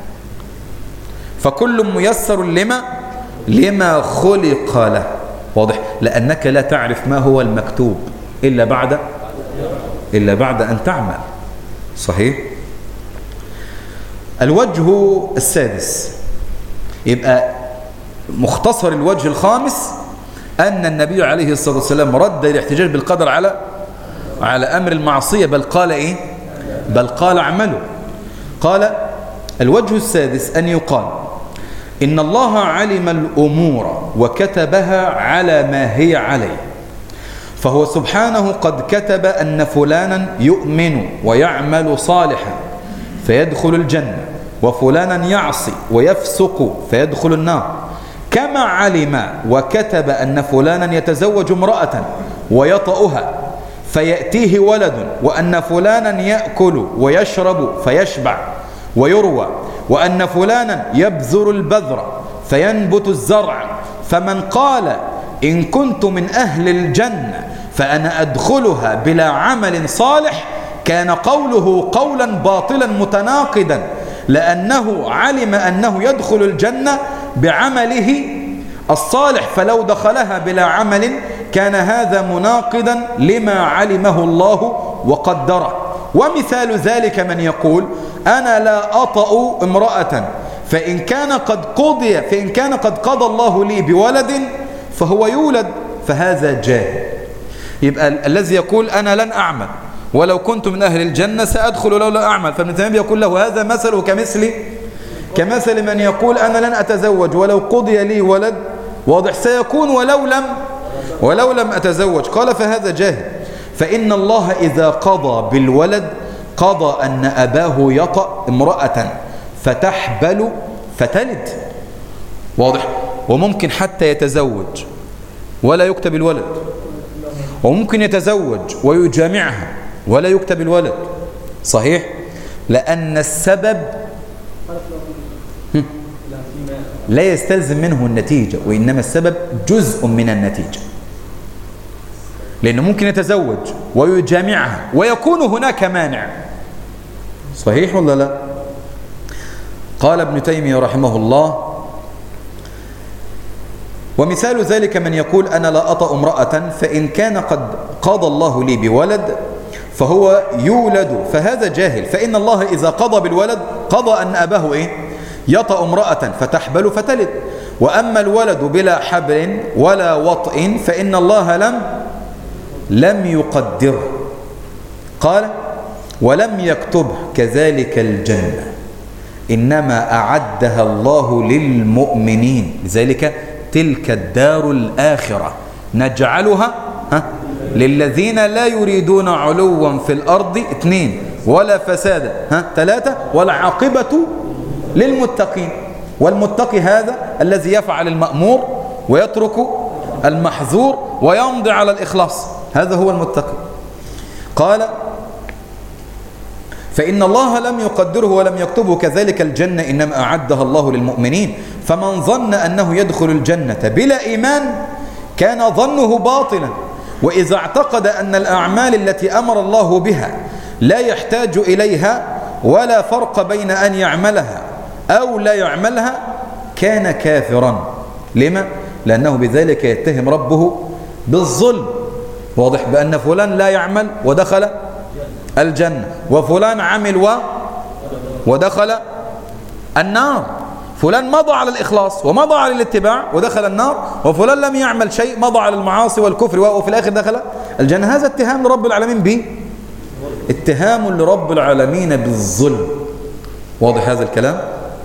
فكل ميسر لما لما خلق له. واضح؟ لأنك لا تعرف ما هو المكتوب إلا بعد إلا بعد أن تعمل. صحيح؟ الوجه السادس، يبقى مختصر الوجه الخامس أن النبي عليه الصلاة والسلام رد الاحتجاج بالقدر على على أمر المعصية، بل قال إيه؟ بل قال اعملوا. قال الوجه السادس أن يقال إن الله علم الأمور وكتبها على ما هي عليه، فهو سبحانه قد كتب أن فلانا يؤمن ويعمل صالحا فيدخل الجنة، وفلانا يعصي ويفسق فيدخل النار، كما علم وكتب أن فلانا يتزوج امرأة ويطأها فيأتيه ولد، وأن فلانا يأكل ويشرب فيشبع ويروى، وأن فلانا يبذر البذر فينبت الزرع. فمن قال إن كنت من أهل الجنة فأنا أدخلها بلا عمل صالح كان قوله قولا باطلا متناقضا، لأنه علم أنه يدخل الجنة بعمله الصالح، فلو دخلها بلا عمل كان هذا مناقضا لما علمه الله وقدره. ومثال ذلك من يقول أنا لا أطأ امرأة فإن كان قد قضي فإن كان قد قضى الله لي بولد فهو يولد، فهذا جاهل. يبقى الذي يقول أنا لن أعمل ولو كنت من أهل الجنة سأدخل لولا أعمل، فابن تيمية يقول له هذا مثله كمثل كمثل من يقول أنا لن أتزوج ولو قضي لي ولد، واضح سيكون ولو لم ولو لم أتزوج. قال فهذا جاهل، فإن الله إذا قضى بالولد قضى أن أباه يطأ امرأة فتحبل فتلد. واضح؟ وممكن حتى يتزوج ولا يكتب الولد، وممكن يتزوج ويجامعها ولا يكتب الولد. صحيح؟ لأن السبب لا يستلزم منه النتيجة، وإنما السبب جزء من النتيجة، لأنه ممكن يتزوج ويجامعها ويكون هناك مانع. صحيح ولا لا؟ قال ابن تيمية رحمه الله: ومثال ذلك من يقول أنا لا أطأ امرأة فإن كان قد قضى الله لي بولد فهو يولد، فهذا جاهل، فإن الله إذا قضى بالولد قضى أن أباه إيه؟ يطأ امرأة فتحبل فتلد، وأما الولد بلا حبل ولا وطئ فإن الله لم لم يقدره. قال: ولم يكتبه كذلك الجنة إنما أعدها الله للمؤمنين، لذلك تلك الدار الآخرة نجعلها ها للذين لا يريدون علوا في الأرض اثنين ولا فسادا ها ثلاثة والعاقبة للمتقين. والمتقي هذا الذي يفعل المأمور ويترك المحظور ويمضي على الإخلاص، هذا هو المتقي. قال: فإن الله لم يقدره ولم يكتبه كذلك الجنة إنما أعدها الله للمؤمنين، فمن ظن أنه يدخل الجنة بلا إيمان كان ظنه باطلا، وإذا اعتقد أن الأعمال التي أمر الله بها لا يحتاج إليها ولا فرق بين أن يعملها أو لا يعملها كان كافرا. لما؟ لأنه بذلك يتهم ربه بالظلم. واضح بأن فلان لا يعمل ودخل الجنة، وفلان عمل و ودخل النار. فلان مضى على الإخلاص ومضى على الاتباع ودخل النار، وفلان لم يعمل شيء مضى على المعاصي والكفر وفي الآخر دخل الجنة. هذا اتهام لرب العالمين به، اتهام لرب العالمين بالظلم. واضح هذا الكلام؟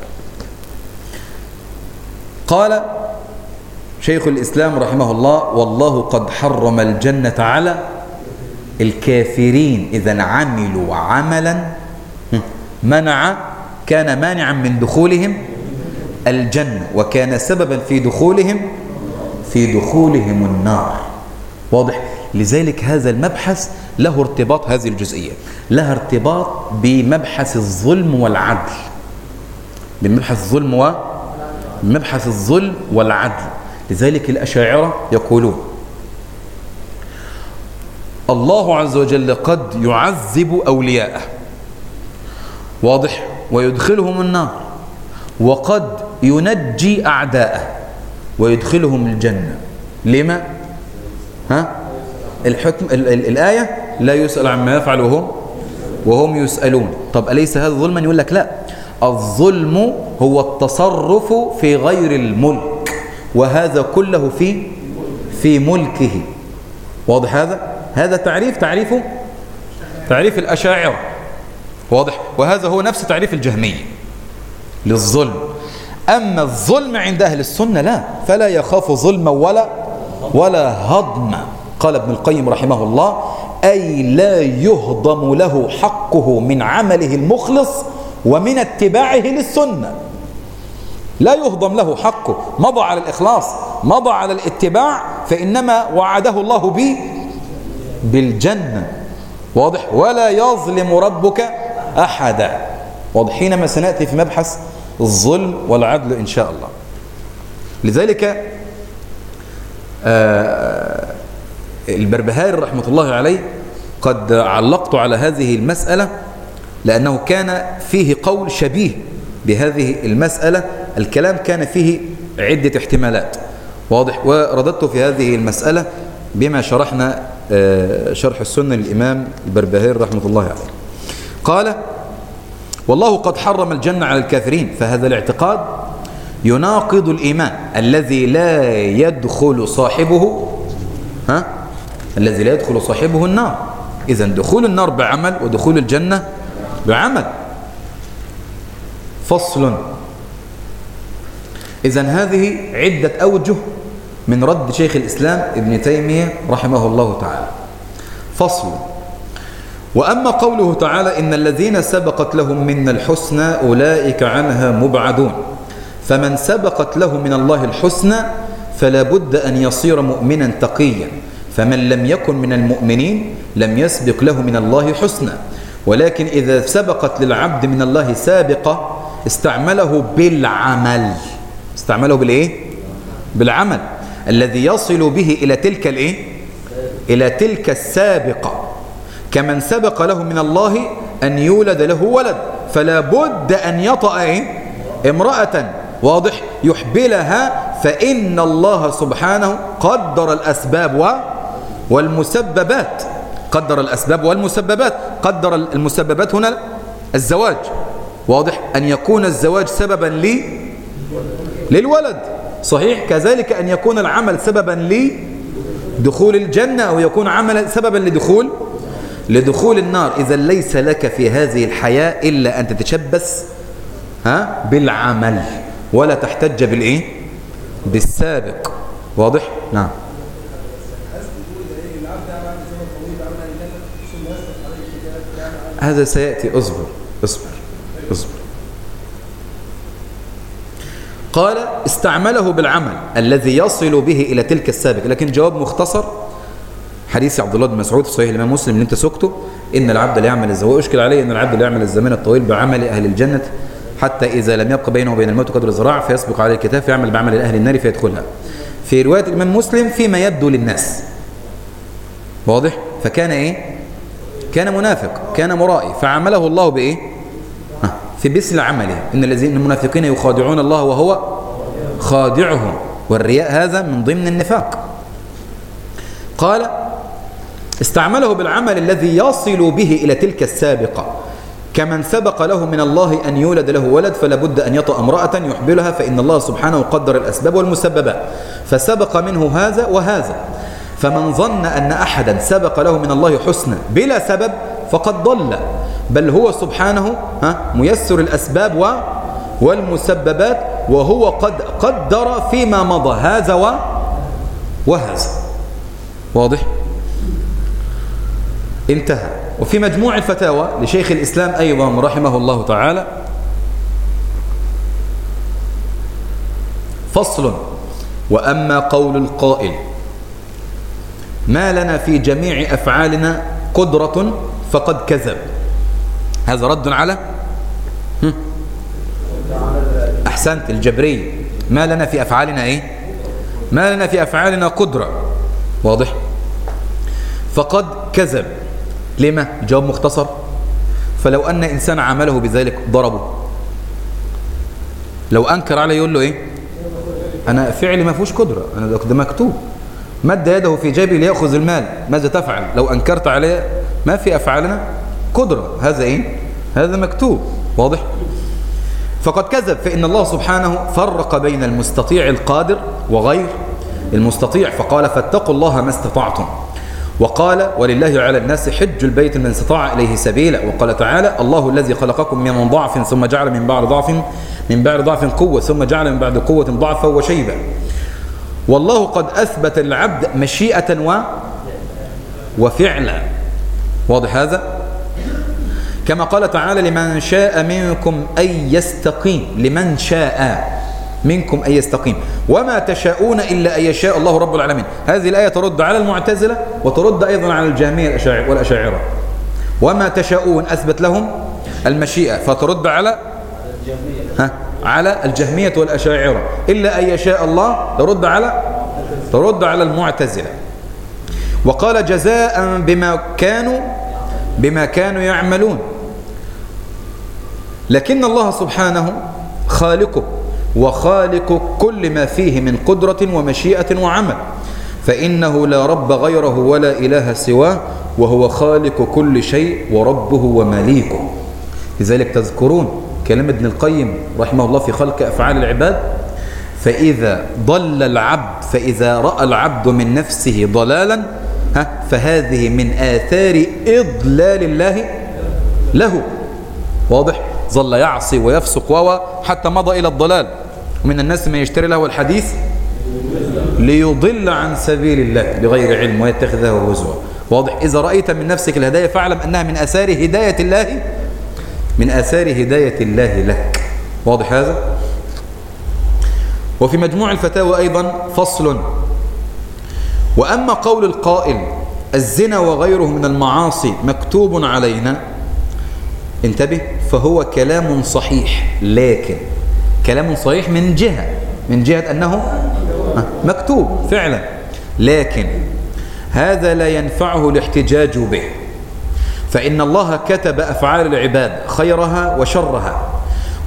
قال شيخ الإسلام رحمه الله: والله قد حرم الجنة على الكافرين إذا عملوا عملا منع كان مانعا من دخولهم الجنة وكان سببا في دخولهم في دخولهم النار. واضح؟ لذلك هذا المبحث له ارتباط، هذه الجزئية لها ارتباط بمبحث الظلم والعدل، بمبحث الظلم و مبحث الظلم والعدل. لذلك الأشاعرة يقولون الله عز وجل قد يعذب أولياءه، واضح، ويدخلهم النار، وقد ينجي أعداءه ويدخلهم الجنة. لما؟ ها؟ الحكم ال ال الآية لا يسأل عما يفعل وهم وهم يسألون. طب أليس هذا ظلما؟ يقول لك لا، الظلم هو التصرف في غير الملك، وهذا كله في في ملكه. واضح هذا؟ هذا تعريف تعريفه تعريف الأشاعرة. واضح؟ وهذا هو نفس تعريف الجهمية للظلم. أما الظلم عند أهل السنة لا، فلا يخاف ظلما ولا ولا هضما. قال ابن القيم رحمه الله: أي لا يهضم له حقه من عمله المخلص ومن اتباعه للسنة. لا يهضم له حقه، مضى على الإخلاص، مضى على الاتباع، فإنما وعده الله به بالجنة. واضح؟ ولا يظلم ربك أحدا. واضح؟ حينما سنأتي في مبحث الظلم والعدل إن شاء الله. لذلك آه البربهاري رحمة الله عليه قد علقت على هذه المسألة لأنه كان فيه قول شبيه بهذه المسألة، الكلام كان فيه عدة احتمالات. واضح؟ ورددت في هذه المسألة بما شرحنا شرح السنة للإمام البربهاري رحمة الله عليه. قال: والله قد حرم الجنة على الكافرين، فهذا الاعتقاد يناقض الإيمان الذي لا يدخل صاحبه ها الذي لا يدخل صاحبه النار. إذن دخول النار بعمل ودخول الجنة بعمل. فصل. إذن هذه عدة أوجه من رد شيخ الإسلام ابن تيمية رحمه الله تعالى. فصل. وأما قوله تعالى: إن الذين سبقت لهم منا الحسنى أولئك عنها مبعدون، فمن سبقت له من الله الحسنى فلا بد أن يصير مؤمنا تقيا، فمن لم يكن من المؤمنين لم يسبق له من الله حسنى. ولكن إذا سبقت للعبد من الله سابقة استعمله بالعمل. استعمله بالإيه؟ بالعمل الذي يصل به إلى تلك الإيه؟ إلى تلك السابقة. كمن سبق له من الله أن يولد له ولد، فلا بد أن يطأ إيه؟ امرأة واضح يحبلها، فإن الله سبحانه قدر الأسباب و والمسببات. قدر الأسباب والمسببات. قدر المسببات هنا الزواج، واضح، أن يكون الزواج سببا لي للولد، صحيح. كذلك أن يكون العمل سببا لدخول الجنة، أو يكون عمل سببا لدخول لدخول النار. إذا ليس لك في هذه الحياة إلا أن تتشبث ها بالعمل، ولا تحتج بالإيه؟ بالسابق، واضح؟ نعم. هذا سيأتي، اصبر اصبر اصبر. قال استعمله بالعمل الذي يصل به إلى تلك السابق، لكن جواب مختصر حديث عبد الله بن مسعود في صحيح الإمام مسلم اللي انت سكته، إن العبد لا يعمل الزواج، اشكل عليه إن العبد لا يعمل الزمان الطويل بعمل أهل الجنة حتى إذا لم يبق بينه وبين الموت قدر الزراع فيسبق عليه الكتاب فيعمل بعمل أهل النار فيدخلها. في رواية الإمام مسلم فيما يبدو للناس، واضح. فكان إيه؟ كان منافق، كان مرائي، فعمله الله بإيه؟ في مثل عمله. إن الذين المنافقين يخادعون الله وهو خادعهم، والرياء هذا من ضمن النفاق. قال استعمله بالعمل الذي يصل به إلى تلك السابقة، كمن سبق له من الله أن يولد له ولد فلا بد أن يطأ امرأة يحبلها، فإن الله سبحانه قدر الأسباب والمسببات، فسبق منه هذا وهذا. فمن ظن أن أحدا سبق له من الله حسنا بلا سبب فقد ضل، بل هو سبحانه ها ميسر الأسباب و والمسببات، وهو قد قدر فيما مضى هذا و وهذا، واضح. انتهى. وفي مجموع الفتاوى لشيخ الإسلام أيضا رحمه الله تعالى فصل: وأما قول القائل ما لنا في جميع أفعالنا قدرة فقد كذب. هذا رد على أحسنت الجبرية. ما لنا في أفعالنا إيه؟ ما لنا في أفعالنا قدرة، واضح. فقد كذب. لما؟ جواب مختصر: فلو أن إنسان عمله بذلك ضربه، لو أنكر عليه يقول له إيه؟ أنا فعلي ما فيهوش قدرة، أنا ده مكتوب. مد يده في جيبي ليأخذ المال، ماذا تفعل؟ لو أنكرت عليه ما في أفعالنا قدرة، هذا إيه؟ هذا مكتوب، واضح. فقد كذب، فإن الله سبحانه فرق بين المستطيع القادر وغير المستطيع، فقال فاتقوا الله ما استطعتم، وقال ولله على الناس حج البيت من استطاع إليه سبيلا، وقال تعالى الله الذي خلقكم من ضعف ثم جعل من بعد ضعف من بعد ضعف قوة ثم جعل من بعد قوة ضعفا وشيبا. والله قد أثبت للعبد مشيئة و وفعلا، واضح هذا. كما قال تعالى لمن شاء منكم أن يستقيم، لمن شاء منكم أن يستقيم، وما تشاءون إلا أن يشاء الله رب العالمين. هذه الآية ترد على المعتزلة وترد أيضا على الجهمية والأشاعرة. وما تشاءون أثبت لهم المشيئة، فترد على ها على الجهمية والأشاعرة. إلا أن يشاء الله ترد على ترد على المعتزلة. وقال جزاء بما كانوا بما كانوا يعملون. لكن الله سبحانه خالقه وخالق كل ما فيه من قدرة ومشيئة وعمل، فإنه لا رب غيره ولا إله سواه، وهو خالق كل شيء وربه ومليكه. لذلك تذكرون كلام ابن القيم رحمه الله في خلق أفعال العباد: فإذا ضل العبد فإذا رأى العبد من نفسه ضلالا فهذه من آثار إضلال الله له، واضح. ظل يعصي ويفسق وهو حتى مضى إلى الضلال. ومن الناس من يشتري له الحديث ليضل عن سبيل الله بغير علم ويتخذه هزوا، واضح. إذا رأيت من نفسك الهداية فاعلم أنها من آثار هداية الله من آثار هداية الله لك، واضح هذا. وفي مجموع الفتاوى أيضا فصل: وأما قول القائل الزنا وغيره من المعاصي مكتوب علينا، انتبه، فهو كلام صحيح، لكن كلام صحيح من جهة من جهة أنه مكتوب فعلا، لكن هذا لا ينفعه الاحتجاج به، فإن الله كتب أفعال العباد خيرها وشرها،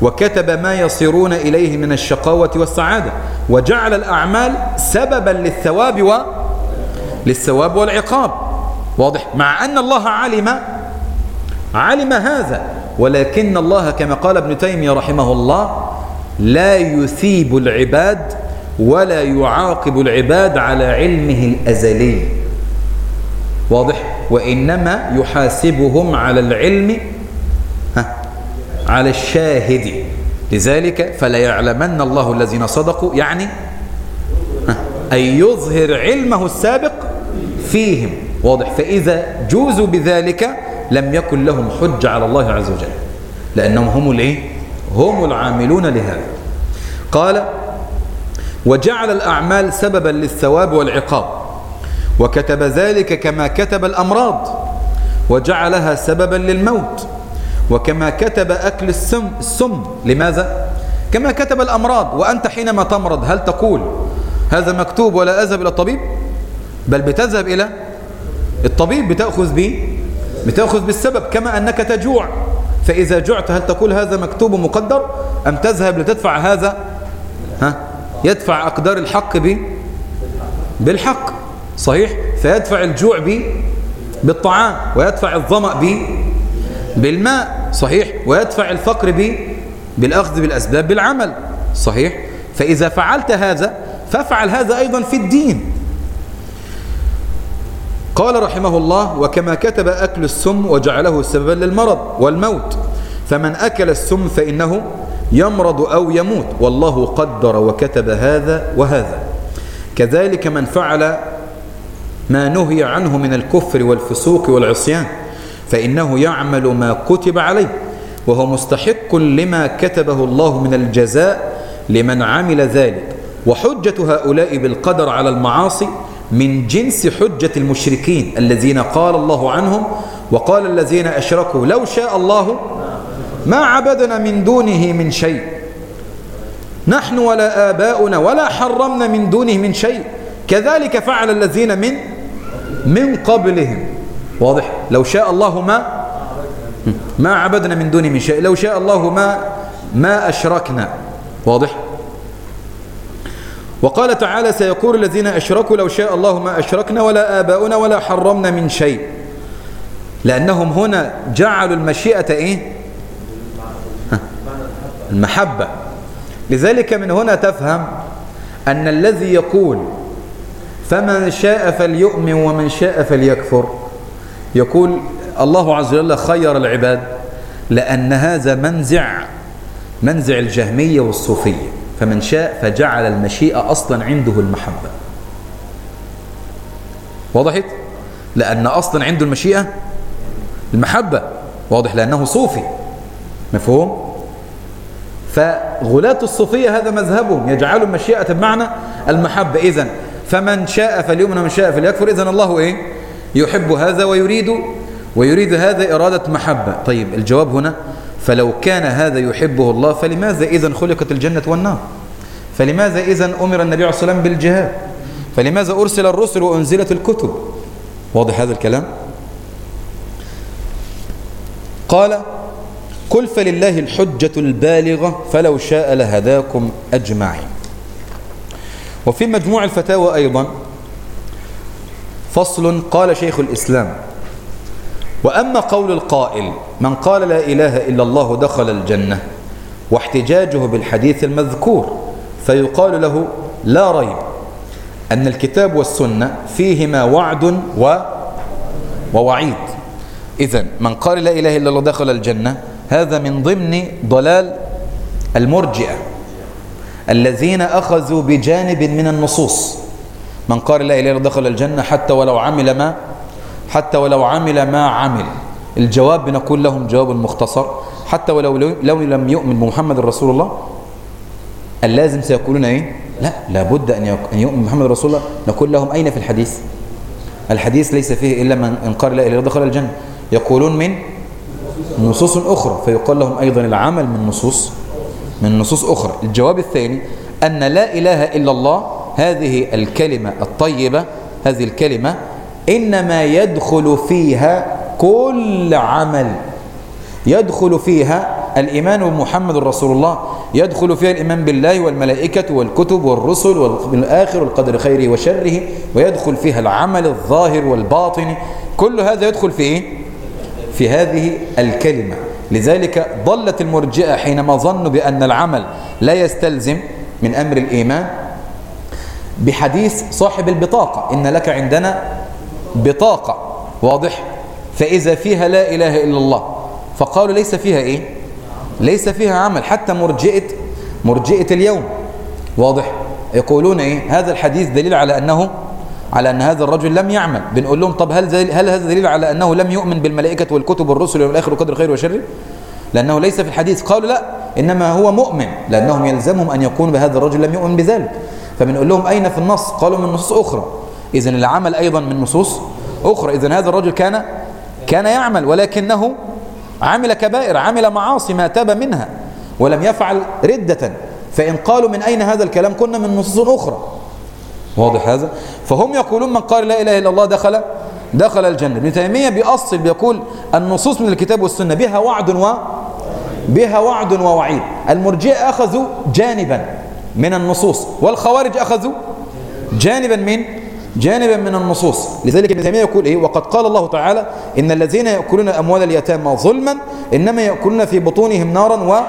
وكتب ما يصيرون إليه من الشقاوة والسعادة، وجعل الأعمال سببا للثواب و للثواب والعقاب. واضح؟ مع أن الله علم علم هذا، ولكن الله كما قال ابن تيمية رحمه الله لا يثيب العباد ولا يعاقب العباد على علمه الأزلي. واضح؟ وإنما يحاسبهم على العلم ها على الشاهد. لذلك فلا يعلمن الله الذين صدقوا، يعني أن يظهر علمه السابق فيهم. واضح؟ فإذا جوزوا بذلك لم يكن لهم حجة على الله عز وجل، لأنهم هم الايه؟ هم العاملون لهذا. قال: وجعل الأعمال سببا للثواب والعقاب، وكتب ذلك كما كتب الأمراض وجعلها سببا للموت، وكما كتب أكل السم, السم. لماذا؟ كما كتب الأمراض. وأنت حينما تمرض هل تقول هذا مكتوب ولا أذهب إلى الطبيب؟ بل بتذهب إلى الطبيب، بتأخذ به بتأخذ بالسبب. كما أنك تجوع، فإذا جعت هل تقول هذا مكتوب مقدر، أم تذهب لتدفع هذا ها يدفع أقدار الحق ب بالحق؟ صحيح؟ فيدفع الجوع ب بالطعام، ويدفع الظمأ ب بالماء. صحيح؟ ويدفع الفقر ب بالأخذ بالأسباب بالعمل. صحيح؟ فإذا فعلت هذا فافعل هذا أيضا في الدين. قال رحمه الله: وكما كتب أكل السم وجعله سببا للمرض والموت، فمن أكل السم فإنه يمرض أو يموت، والله قدر وكتب هذا وهذا. كذلك من فعل ما نهي عنه من الكفر والفسوق والعصيان فإنه يعمل ما كتب عليه، وهو مستحق لما كتبه الله من الجزاء لمن عمل ذلك. وحجة هؤلاء بالقدر على المعاصي من جنس حجة المشركين الذين قال الله عنهم: وقال الذين أشركوا لو شاء الله ما عبدنا من دونه من شيء، نحن ولا آباؤنا ولا حرمنا من دونه من شيء، كذلك فعل الذين من من قبلهم. واضح؟ لو شاء الله ما ما عبدنا من دونه من شيء، لو شاء الله ما ما أشركنا. واضح؟ وقال تعالى: سيقول الذين أشركوا لو شاء الله ما أشركنا ولا آباؤنا ولا حرمنا من شيء، لأنهم هنا جعلوا المشيئة إيه؟ المحبة. لذلك من هنا تفهم أن الذي يقول فمن شاء فليؤمن ومن شاء فليكفر، يقول الله عز وجل خير العباد، لأن هذا منزع منزع الجهمية والصوفية. فمن شاء فجعل المشيئة أصلا عنده المحبة. وضحت؟ لأن أصلا عنده المشيئة المحبة. واضح؟ لأنه صوفي. مفهوم؟ فغلاة الصوفية هذا مذهبهم، يجعلوا المشيئة بمعنى المحبة. إذن فمن شاء فليؤمن ومن شاء فليكفر. إذن الله إيه؟ يحب هذا ويريد ويريد هذا إرادة محبة. طيب الجواب هنا: فلو كان هذا يحبه الله فلماذا إذن خلقت الجنة والنار؟ فلماذا إذن أمر النبي عليه الصلاة والسلام بالجهاد؟ فلماذا أرسل الرسل وأنزلت الكتب؟ واضح هذا الكلام؟ قال: قل فلله الحجة البالغة فلو شاء لهداكم أجمعين. وفي مجموع الفتاوى أيضا فصل قال شيخ الإسلام: وأما قول القائل من قال لا إله إلا الله دخل الجنة واحتجاجه بالحديث المذكور، فيقال له: لا ريب أن الكتاب والسنة فيهما وعد و... ووعيد. إذن من قال لا إله إلا الله دخل الجنة هذا من ضمن ضلال المرجئة الذين أخذوا بجانب من النصوص. من قال لا إله إلا الله دخل الجنة حتى ولو عمل ما حتى ولو عمل ما عمل. الجواب بنقول لهم جواب مختصر: حتى ولو لو لم يؤمن بمحمد رسول الله اللازم سيقولون إيه؟ لا، لابد أن يؤمن محمد رسول الله. نقول لهم: أين في الحديث؟ الحديث ليس فيه إلا من قال لا إله إلا الله دخل الجنة. يقولون من نصوص أخرى، فيقال لهم أيضا العمل من نصوص من نصوص أخرى. الجواب الثاني أن لا إله إلا الله هذه الكلمة الطيبة، هذه الكلمة إنما يدخل فيها كل عمل، يدخل فيها الإيمان بمحمد رسول الله يدخل فيها الإيمان بالله والملائكة والكتب والرسل والآخر والقدر خيره وشره، ويدخل فيها العمل الظاهر والباطن، كل هذا يدخل في إيه؟ في هذه الكلمة. لذلك ضلت المرجئة حينما ظنوا بأن العمل لا يستلزم من أمر الإيمان بحديث صاحب البطاقة، إن لك عندنا بطاقة، واضح؟ فإذا فيها لا إله إلا الله، فقالوا ليس فيها إيه؟ ليس فيها عمل. حتى مرجئة مرجئة اليوم، واضح؟ يقولون إيه؟ هذا الحديث دليل على أنه على أن هذا الرجل لم يعمل. بنقول لهم طب هل هل هذا دليل على أنه لم يؤمن بالملائكة والكتب والرسل والآخر وقدر خير وشر؟ لأنه ليس في الحديث. قالوا لا، إنما هو مؤمن، لأنهم يلزمهم أن يكون بهذا الرجل لم يؤمن بذلك. فبنقول لهم أين في النص؟ قالوا من نصوص أخرى. إذن العمل أيضا من نصوص أخرى. إذن هذا الرجل كان كان يعمل، ولكنه عمل كبائر، عمل معاصي ما تاب منها ولم يفعل ردة. فإن قالوا من أين هذا الكلام؟ كنا من نصوص أخرى، واضح هذا؟ فهم يقولون من قال لا إله إلا الله دخل دخل الجنة. ابن تيمية بيأصل بيقول النصوص من الكتاب والسنة بها وعد و بها وعد ووعيد. المرجئة أخذوا جانبا من النصوص، والخوارج أخذوا جانبا من جانبا من النصوص. لذلك ابن تيمية يقول إيه؟ وقد قال الله تعالى إن الذين يأكلون أموال اليتامى ظلما إنما يأكلون في بطونهم نارا و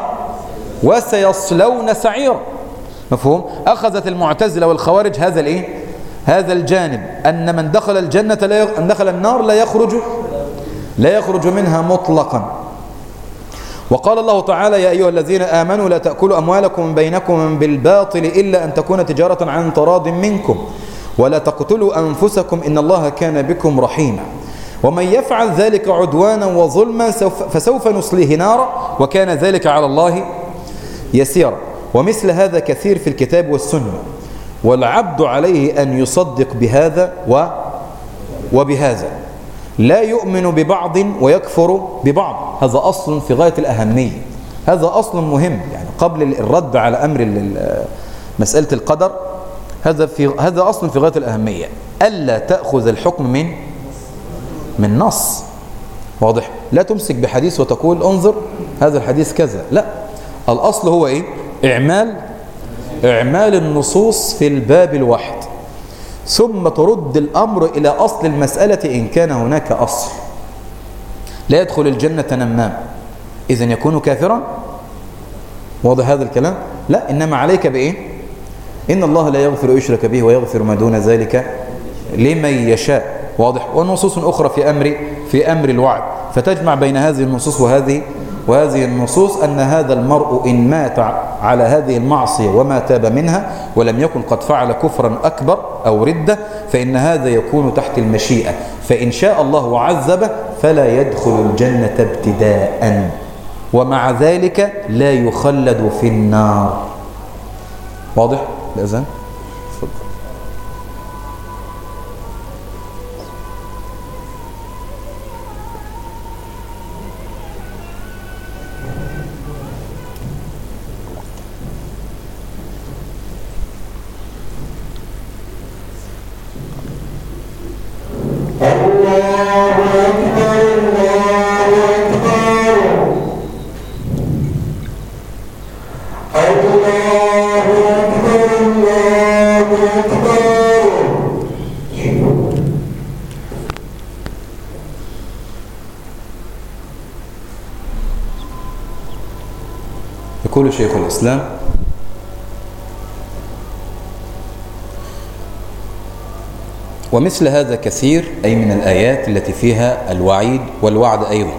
وسيصلون سعيرا. مفهوم؟ أخذت المعتزلة والخوارج هذا الإيه؟ هذا الجانب، أن من دخل الجنة لا يغ... أن دخل النار لا يخرج لا يخرج منها مطلقا. وقال الله تعالى يا أيها الذين آمنوا لا تأكلوا أموالكم بينكم بالباطل إلا أن تكون تجارة عن تراض منكم ولا تقتلوا أنفسكم إن الله كان بكم رحيما ومن يفعل ذلك عدوانا وظلما فسوف نصليه نارا وكان ذلك على الله يسيرا. ومثل هذا كثير في الكتاب والسنة، والعبد عليه أن يصدق بهذا و وبهذا، لا يؤمن ببعض ويكفر ببعض. هذا أصل في غاية الأهمية، هذا أصل مهم. يعني قبل الرد على أمر مسألة القدر، هذا في هذا أصل في غاية الأهمية، ألا تأخذ الحكم من من نص، واضح؟ لا تمسك بحديث وتقول انظر هذا الحديث كذا، لا، الأصل هو إيه؟ إعمال إعمال النصوص في الباب الواحد، ثم ترد الأمر إلى أصل المسألة إن كان هناك أصل. لا يدخل الجنة نمام إذن يكون كافرا، واضح هذا الكلام؟ لا، إنما عليك بإيه؟ إن الله لا يغفر يشرك به ويغفر ما دون ذلك لمن يشاء، واضح؟ ونصوص أخرى في أمر في أمر الوعد، فتجمع بين هذه النصوص وهذه وهذه النصوص أن هذا المرء إن مات على هذه المعصية وما تاب منها ولم يكن قد فعل كفرا أكبر أو ردة فإن هذا يكون تحت المشيئة، فإن شاء الله وعذبه فلا يدخل الجنة ابتداء، ومع ذلك لا يخلد في النار. واضح الأذان؟ يقول شيخ الإسلام ومثل هذا كثير، أي من الآيات التي فيها الوعيد والوعد أيضا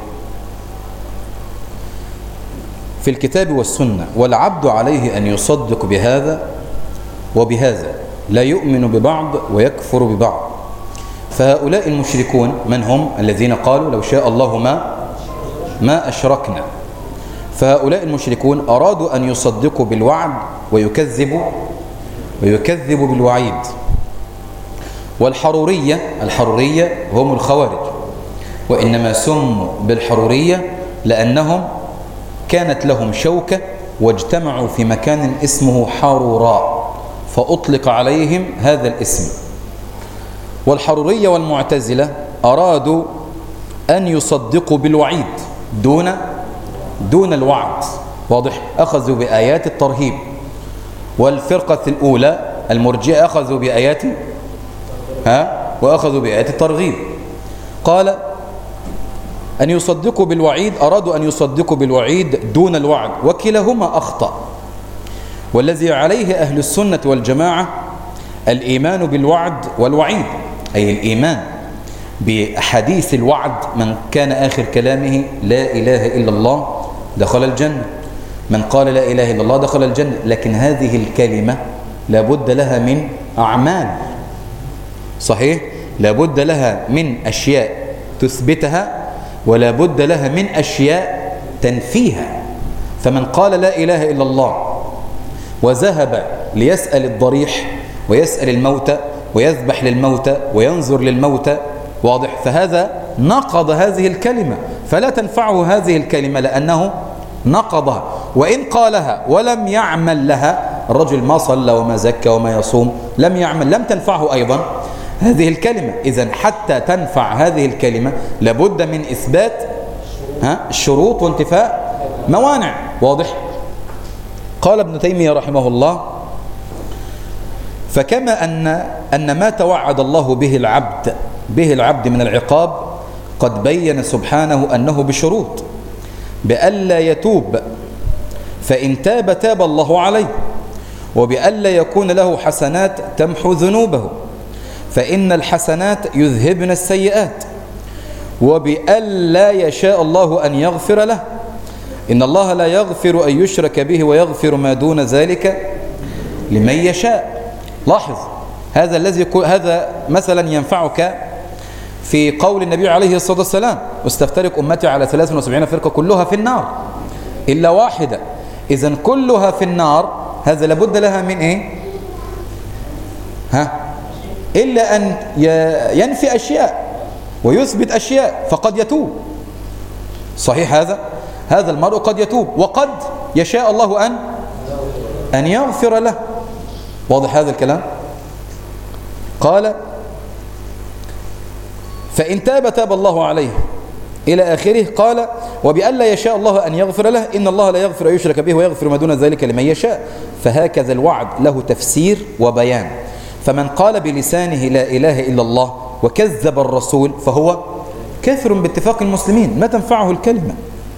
في الكتاب والسنة، والعبد عليه أن يصدق بهذا وبهذا، لا يؤمن ببعض ويكفر ببعض. فهؤلاء المشركون من هم؟ الذين قالوا لو شاء الله ما ما أشركنا. فهؤلاء المشركون أرادوا أن يصدقوا بالوعد ويكذبوا ويكذبوا بالوعيد. والحرورية الحرورية هم الخوارج، وإنما سموا بالحرورية لأنهم كانت لهم شوكة واجتمعوا في مكان اسمه حروراء فأطلق عليهم هذا الاسم. والحرورية والمعتزلة أرادوا أن يصدقوا بالوعيد دون دون الوعد. واضح؟ أخذوا بآيات الترهيب. والفرقة الأولى المرجئة أخذوا بآيات ها وأخذوا بآيات الترغيب. قال أن يصدقوا بالوعيد، أرادوا أن يصدقوا بالوعيد دون الوعد، وكلاهما أخطأ. والذي عليه أهل السنة والجماعة الإيمان بالوعد والوعيد، أي الإيمان بأحاديث الوعد: من كان آخر كلامه لا إله إلا الله دخل الجنة، من قال لا إله إلا الله دخل الجنة. لكن هذه الكلمة لابد لها من أعمال، صحيح؟ لابد لها من أشياء تثبتها، ولا بد لها من أشياء تنفيها. فمن قال لا إله إلا الله وذهب ليسأل الضريح ويسأل الموتى ويذبح للموتى وينظر للموتى، واضح؟ فهذا نقض هذه الكلمة، فلا تنفعه هذه الكلمة لأنه نقضها. وإن قالها ولم يعمل لها، الرجل ما صلى وما زكى وما يصوم، لم يعمل، لم تنفعه أيضا هذه الكلمة. إذن حتى تنفع هذه الكلمة لابد من إثبات ها الشروط وانتفاء موانع. واضح؟ قال ابن تيمية رحمه الله: فكما أن أن ما توعد الله به العبد به العبد من العقاب قد بين سبحانه أنه بشروط، بألا يتوب، فإن تاب تاب الله عليه، وبألا يكون له حسنات تمحو ذنوبه، فإن الحسنات يذهبن السيئات، وبألا يشاء الله أن يغفر له، إن الله لا يغفر أن يشرك به ويغفر ما دون ذلك لمن يشاء. لاحظ هذا الذي هذا مثلا ينفعك في قول النبي عليه الصلاة والسلام: واستفترق أمتي على ثلاث وسبعين فرقة كلها في النار إلا واحدة. إذن كلها في النار، هذا لابد لها من إيه؟ ها؟ إلا أن ينفي أشياء ويثبت أشياء، فقد يتوب. صحيح هذا؟ هذا المرء قد يتوب، وقد يشاء الله أن أن يغفر له. واضح هذا الكلام؟ قال: فإن تاب تاب الله عليه إلى آخره. قال: وبألا يشاء الله أن يغفر له، إن الله لا يغفر أن يشرك به ويغفر ما دون ذلك لمن يشاء. فهكذا الوعد له تفسير وبيان. فمن قال بلسانه لا إله إلا الله وكذب الرسول فهو كافر باتفاق المسلمين، ما تنفعه الكلمة.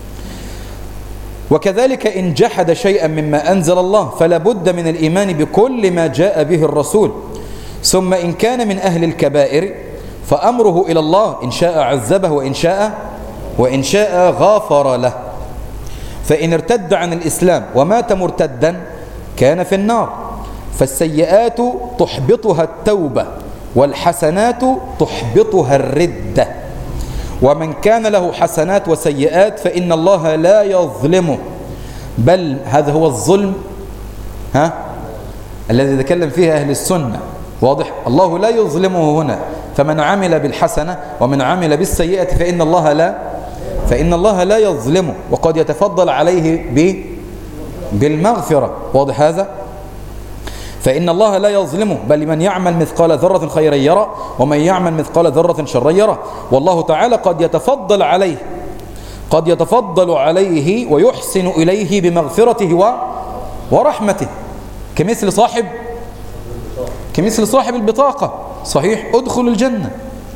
وكذلك إن جحد شيئا مما أنزل الله فلا بد من الإيمان بكل ما جاء به الرسول. ثم إن كان من أهل الكبائر فأمره إلى الله، إن شاء عذبه وإن شاء وإن شاء غافر له. فإن ارتد عن الإسلام ومات مرتدا كان في النار. فالسيئات تحبطها التوبة، والحسنات تحبطها الردة. ومن كان له حسنات وسيئات فإن الله لا يظلمه، بل هذا هو الظلم ها الذي يتكلم فيه أهل السنة. واضح؟ الله لا يظلمه هنا. فمن عمل بالحسنة ومن عمل بالسيئة فإن الله لا فإن الله لا يظلمه، وقد يتفضل عليه بالمغفرة. واضح هذا؟ فإن الله لا يظلمه، بل من يعمل مثقال ذرة خيرا يرى، ومن يعمل مثقال ذرة شرا يرى. والله تعالى قد يتفضل عليه قد يتفضل عليه ويحسن إليه بمغفرته ورحمته، كمثل صاحب كمثل صاحب البطاقة. صحيح؟ ادخل الجنة.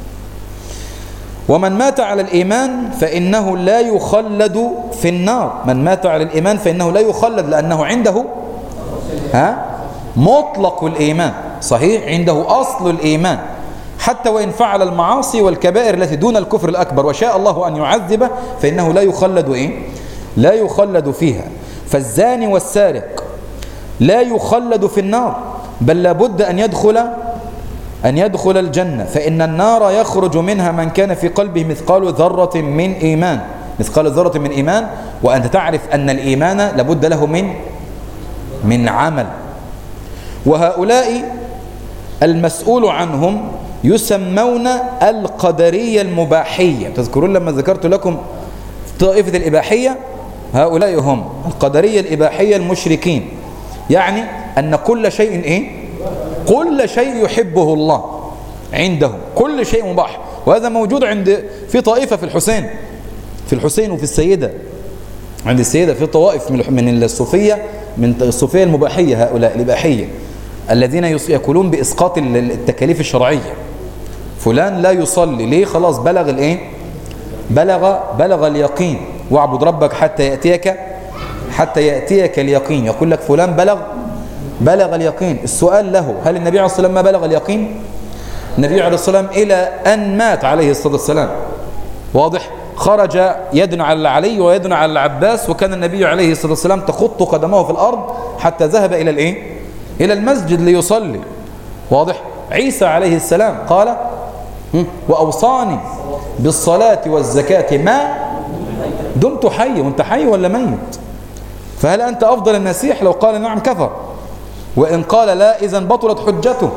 ومن مات على الإيمان فإنه لا يخلد في النار. من مات على الإيمان فإنه لا يخلد، لأنه عنده ها مطلق الإيمان. صحيح؟ عنده أصل الإيمان، حتى وإن فعل المعاصي والكبائر التي دون الكفر الأكبر وشاء الله أن يعذبه فإنه لا يخلد إيه؟ لا يخلد فيها. فالزاني والسارق لا يخلد في النار، بل لابد أن يدخل أن يدخل الجنة. فإن النار يخرج منها من كان في قلبه مثقال ذرة من إيمان مثقال ذرة من إيمان. وأنت تعرف أن الإيمان لابد له من من عمل. وهؤلاء المسؤول عنهم يسمون القدرية المباحية. تذكرون لما ذكرت لكم طائفة الإباحية؟ هؤلاء هم القدرية الإباحية المشركين. يعني أن كل شيء إيه؟ كل شيء يحبه الله عندهم، كل شيء مباح. وهذا موجود عند في طائفة في الحسين في الحسين وفي السيدة عند السيدة في طوائف من الصوفية، من الصوفية المباحية، هؤلاء الإباحية الذين يقولون بإسقاط التكاليف الشرعية. فلان لا يصلي ليه؟ خلاص بلغ الايه؟ بلغ بلغ اليقين، واعبد ربك حتى يأتيك حتى يأتيك اليقين. يقول لك فلان بلغ بلغ اليقين. السؤال له، هل النبي عليه الصلاة والسلام ما بلغ اليقين؟ النبي عليه الصلاة والسلام إلى أن مات عليه الصلاة والسلام، واضح، خرج يدنا على علي ويدنا على العباس، وكان النبي عليه الصلاة والسلام تخط قدمه في الأرض حتى ذهب إلى الإيه؟ إلى المسجد ليصلي، واضح. عيسى عليه السلام قال وأوصاني بالصلاة والزكاة ما دمت حي. وانت حي ولا ميت؟ فهل أنت أفضل المسيح؟ لو قال نعم كفر، وإن قال لا إذن بطلت حجته.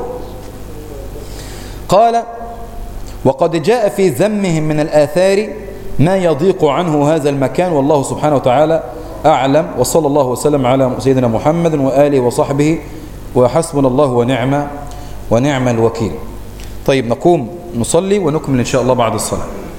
قال وقد جاء في ذمهم من الآثار ما يضيق عنه هذا المكان، والله سبحانه وتعالى أعلم. وصلى الله وسلم على سيدنا محمد وآله وصحبه، وحسبنا الله ونعم ونعم الوكيل. طيب نقوم نصلي ونكمل إن شاء الله بعد الصلاة.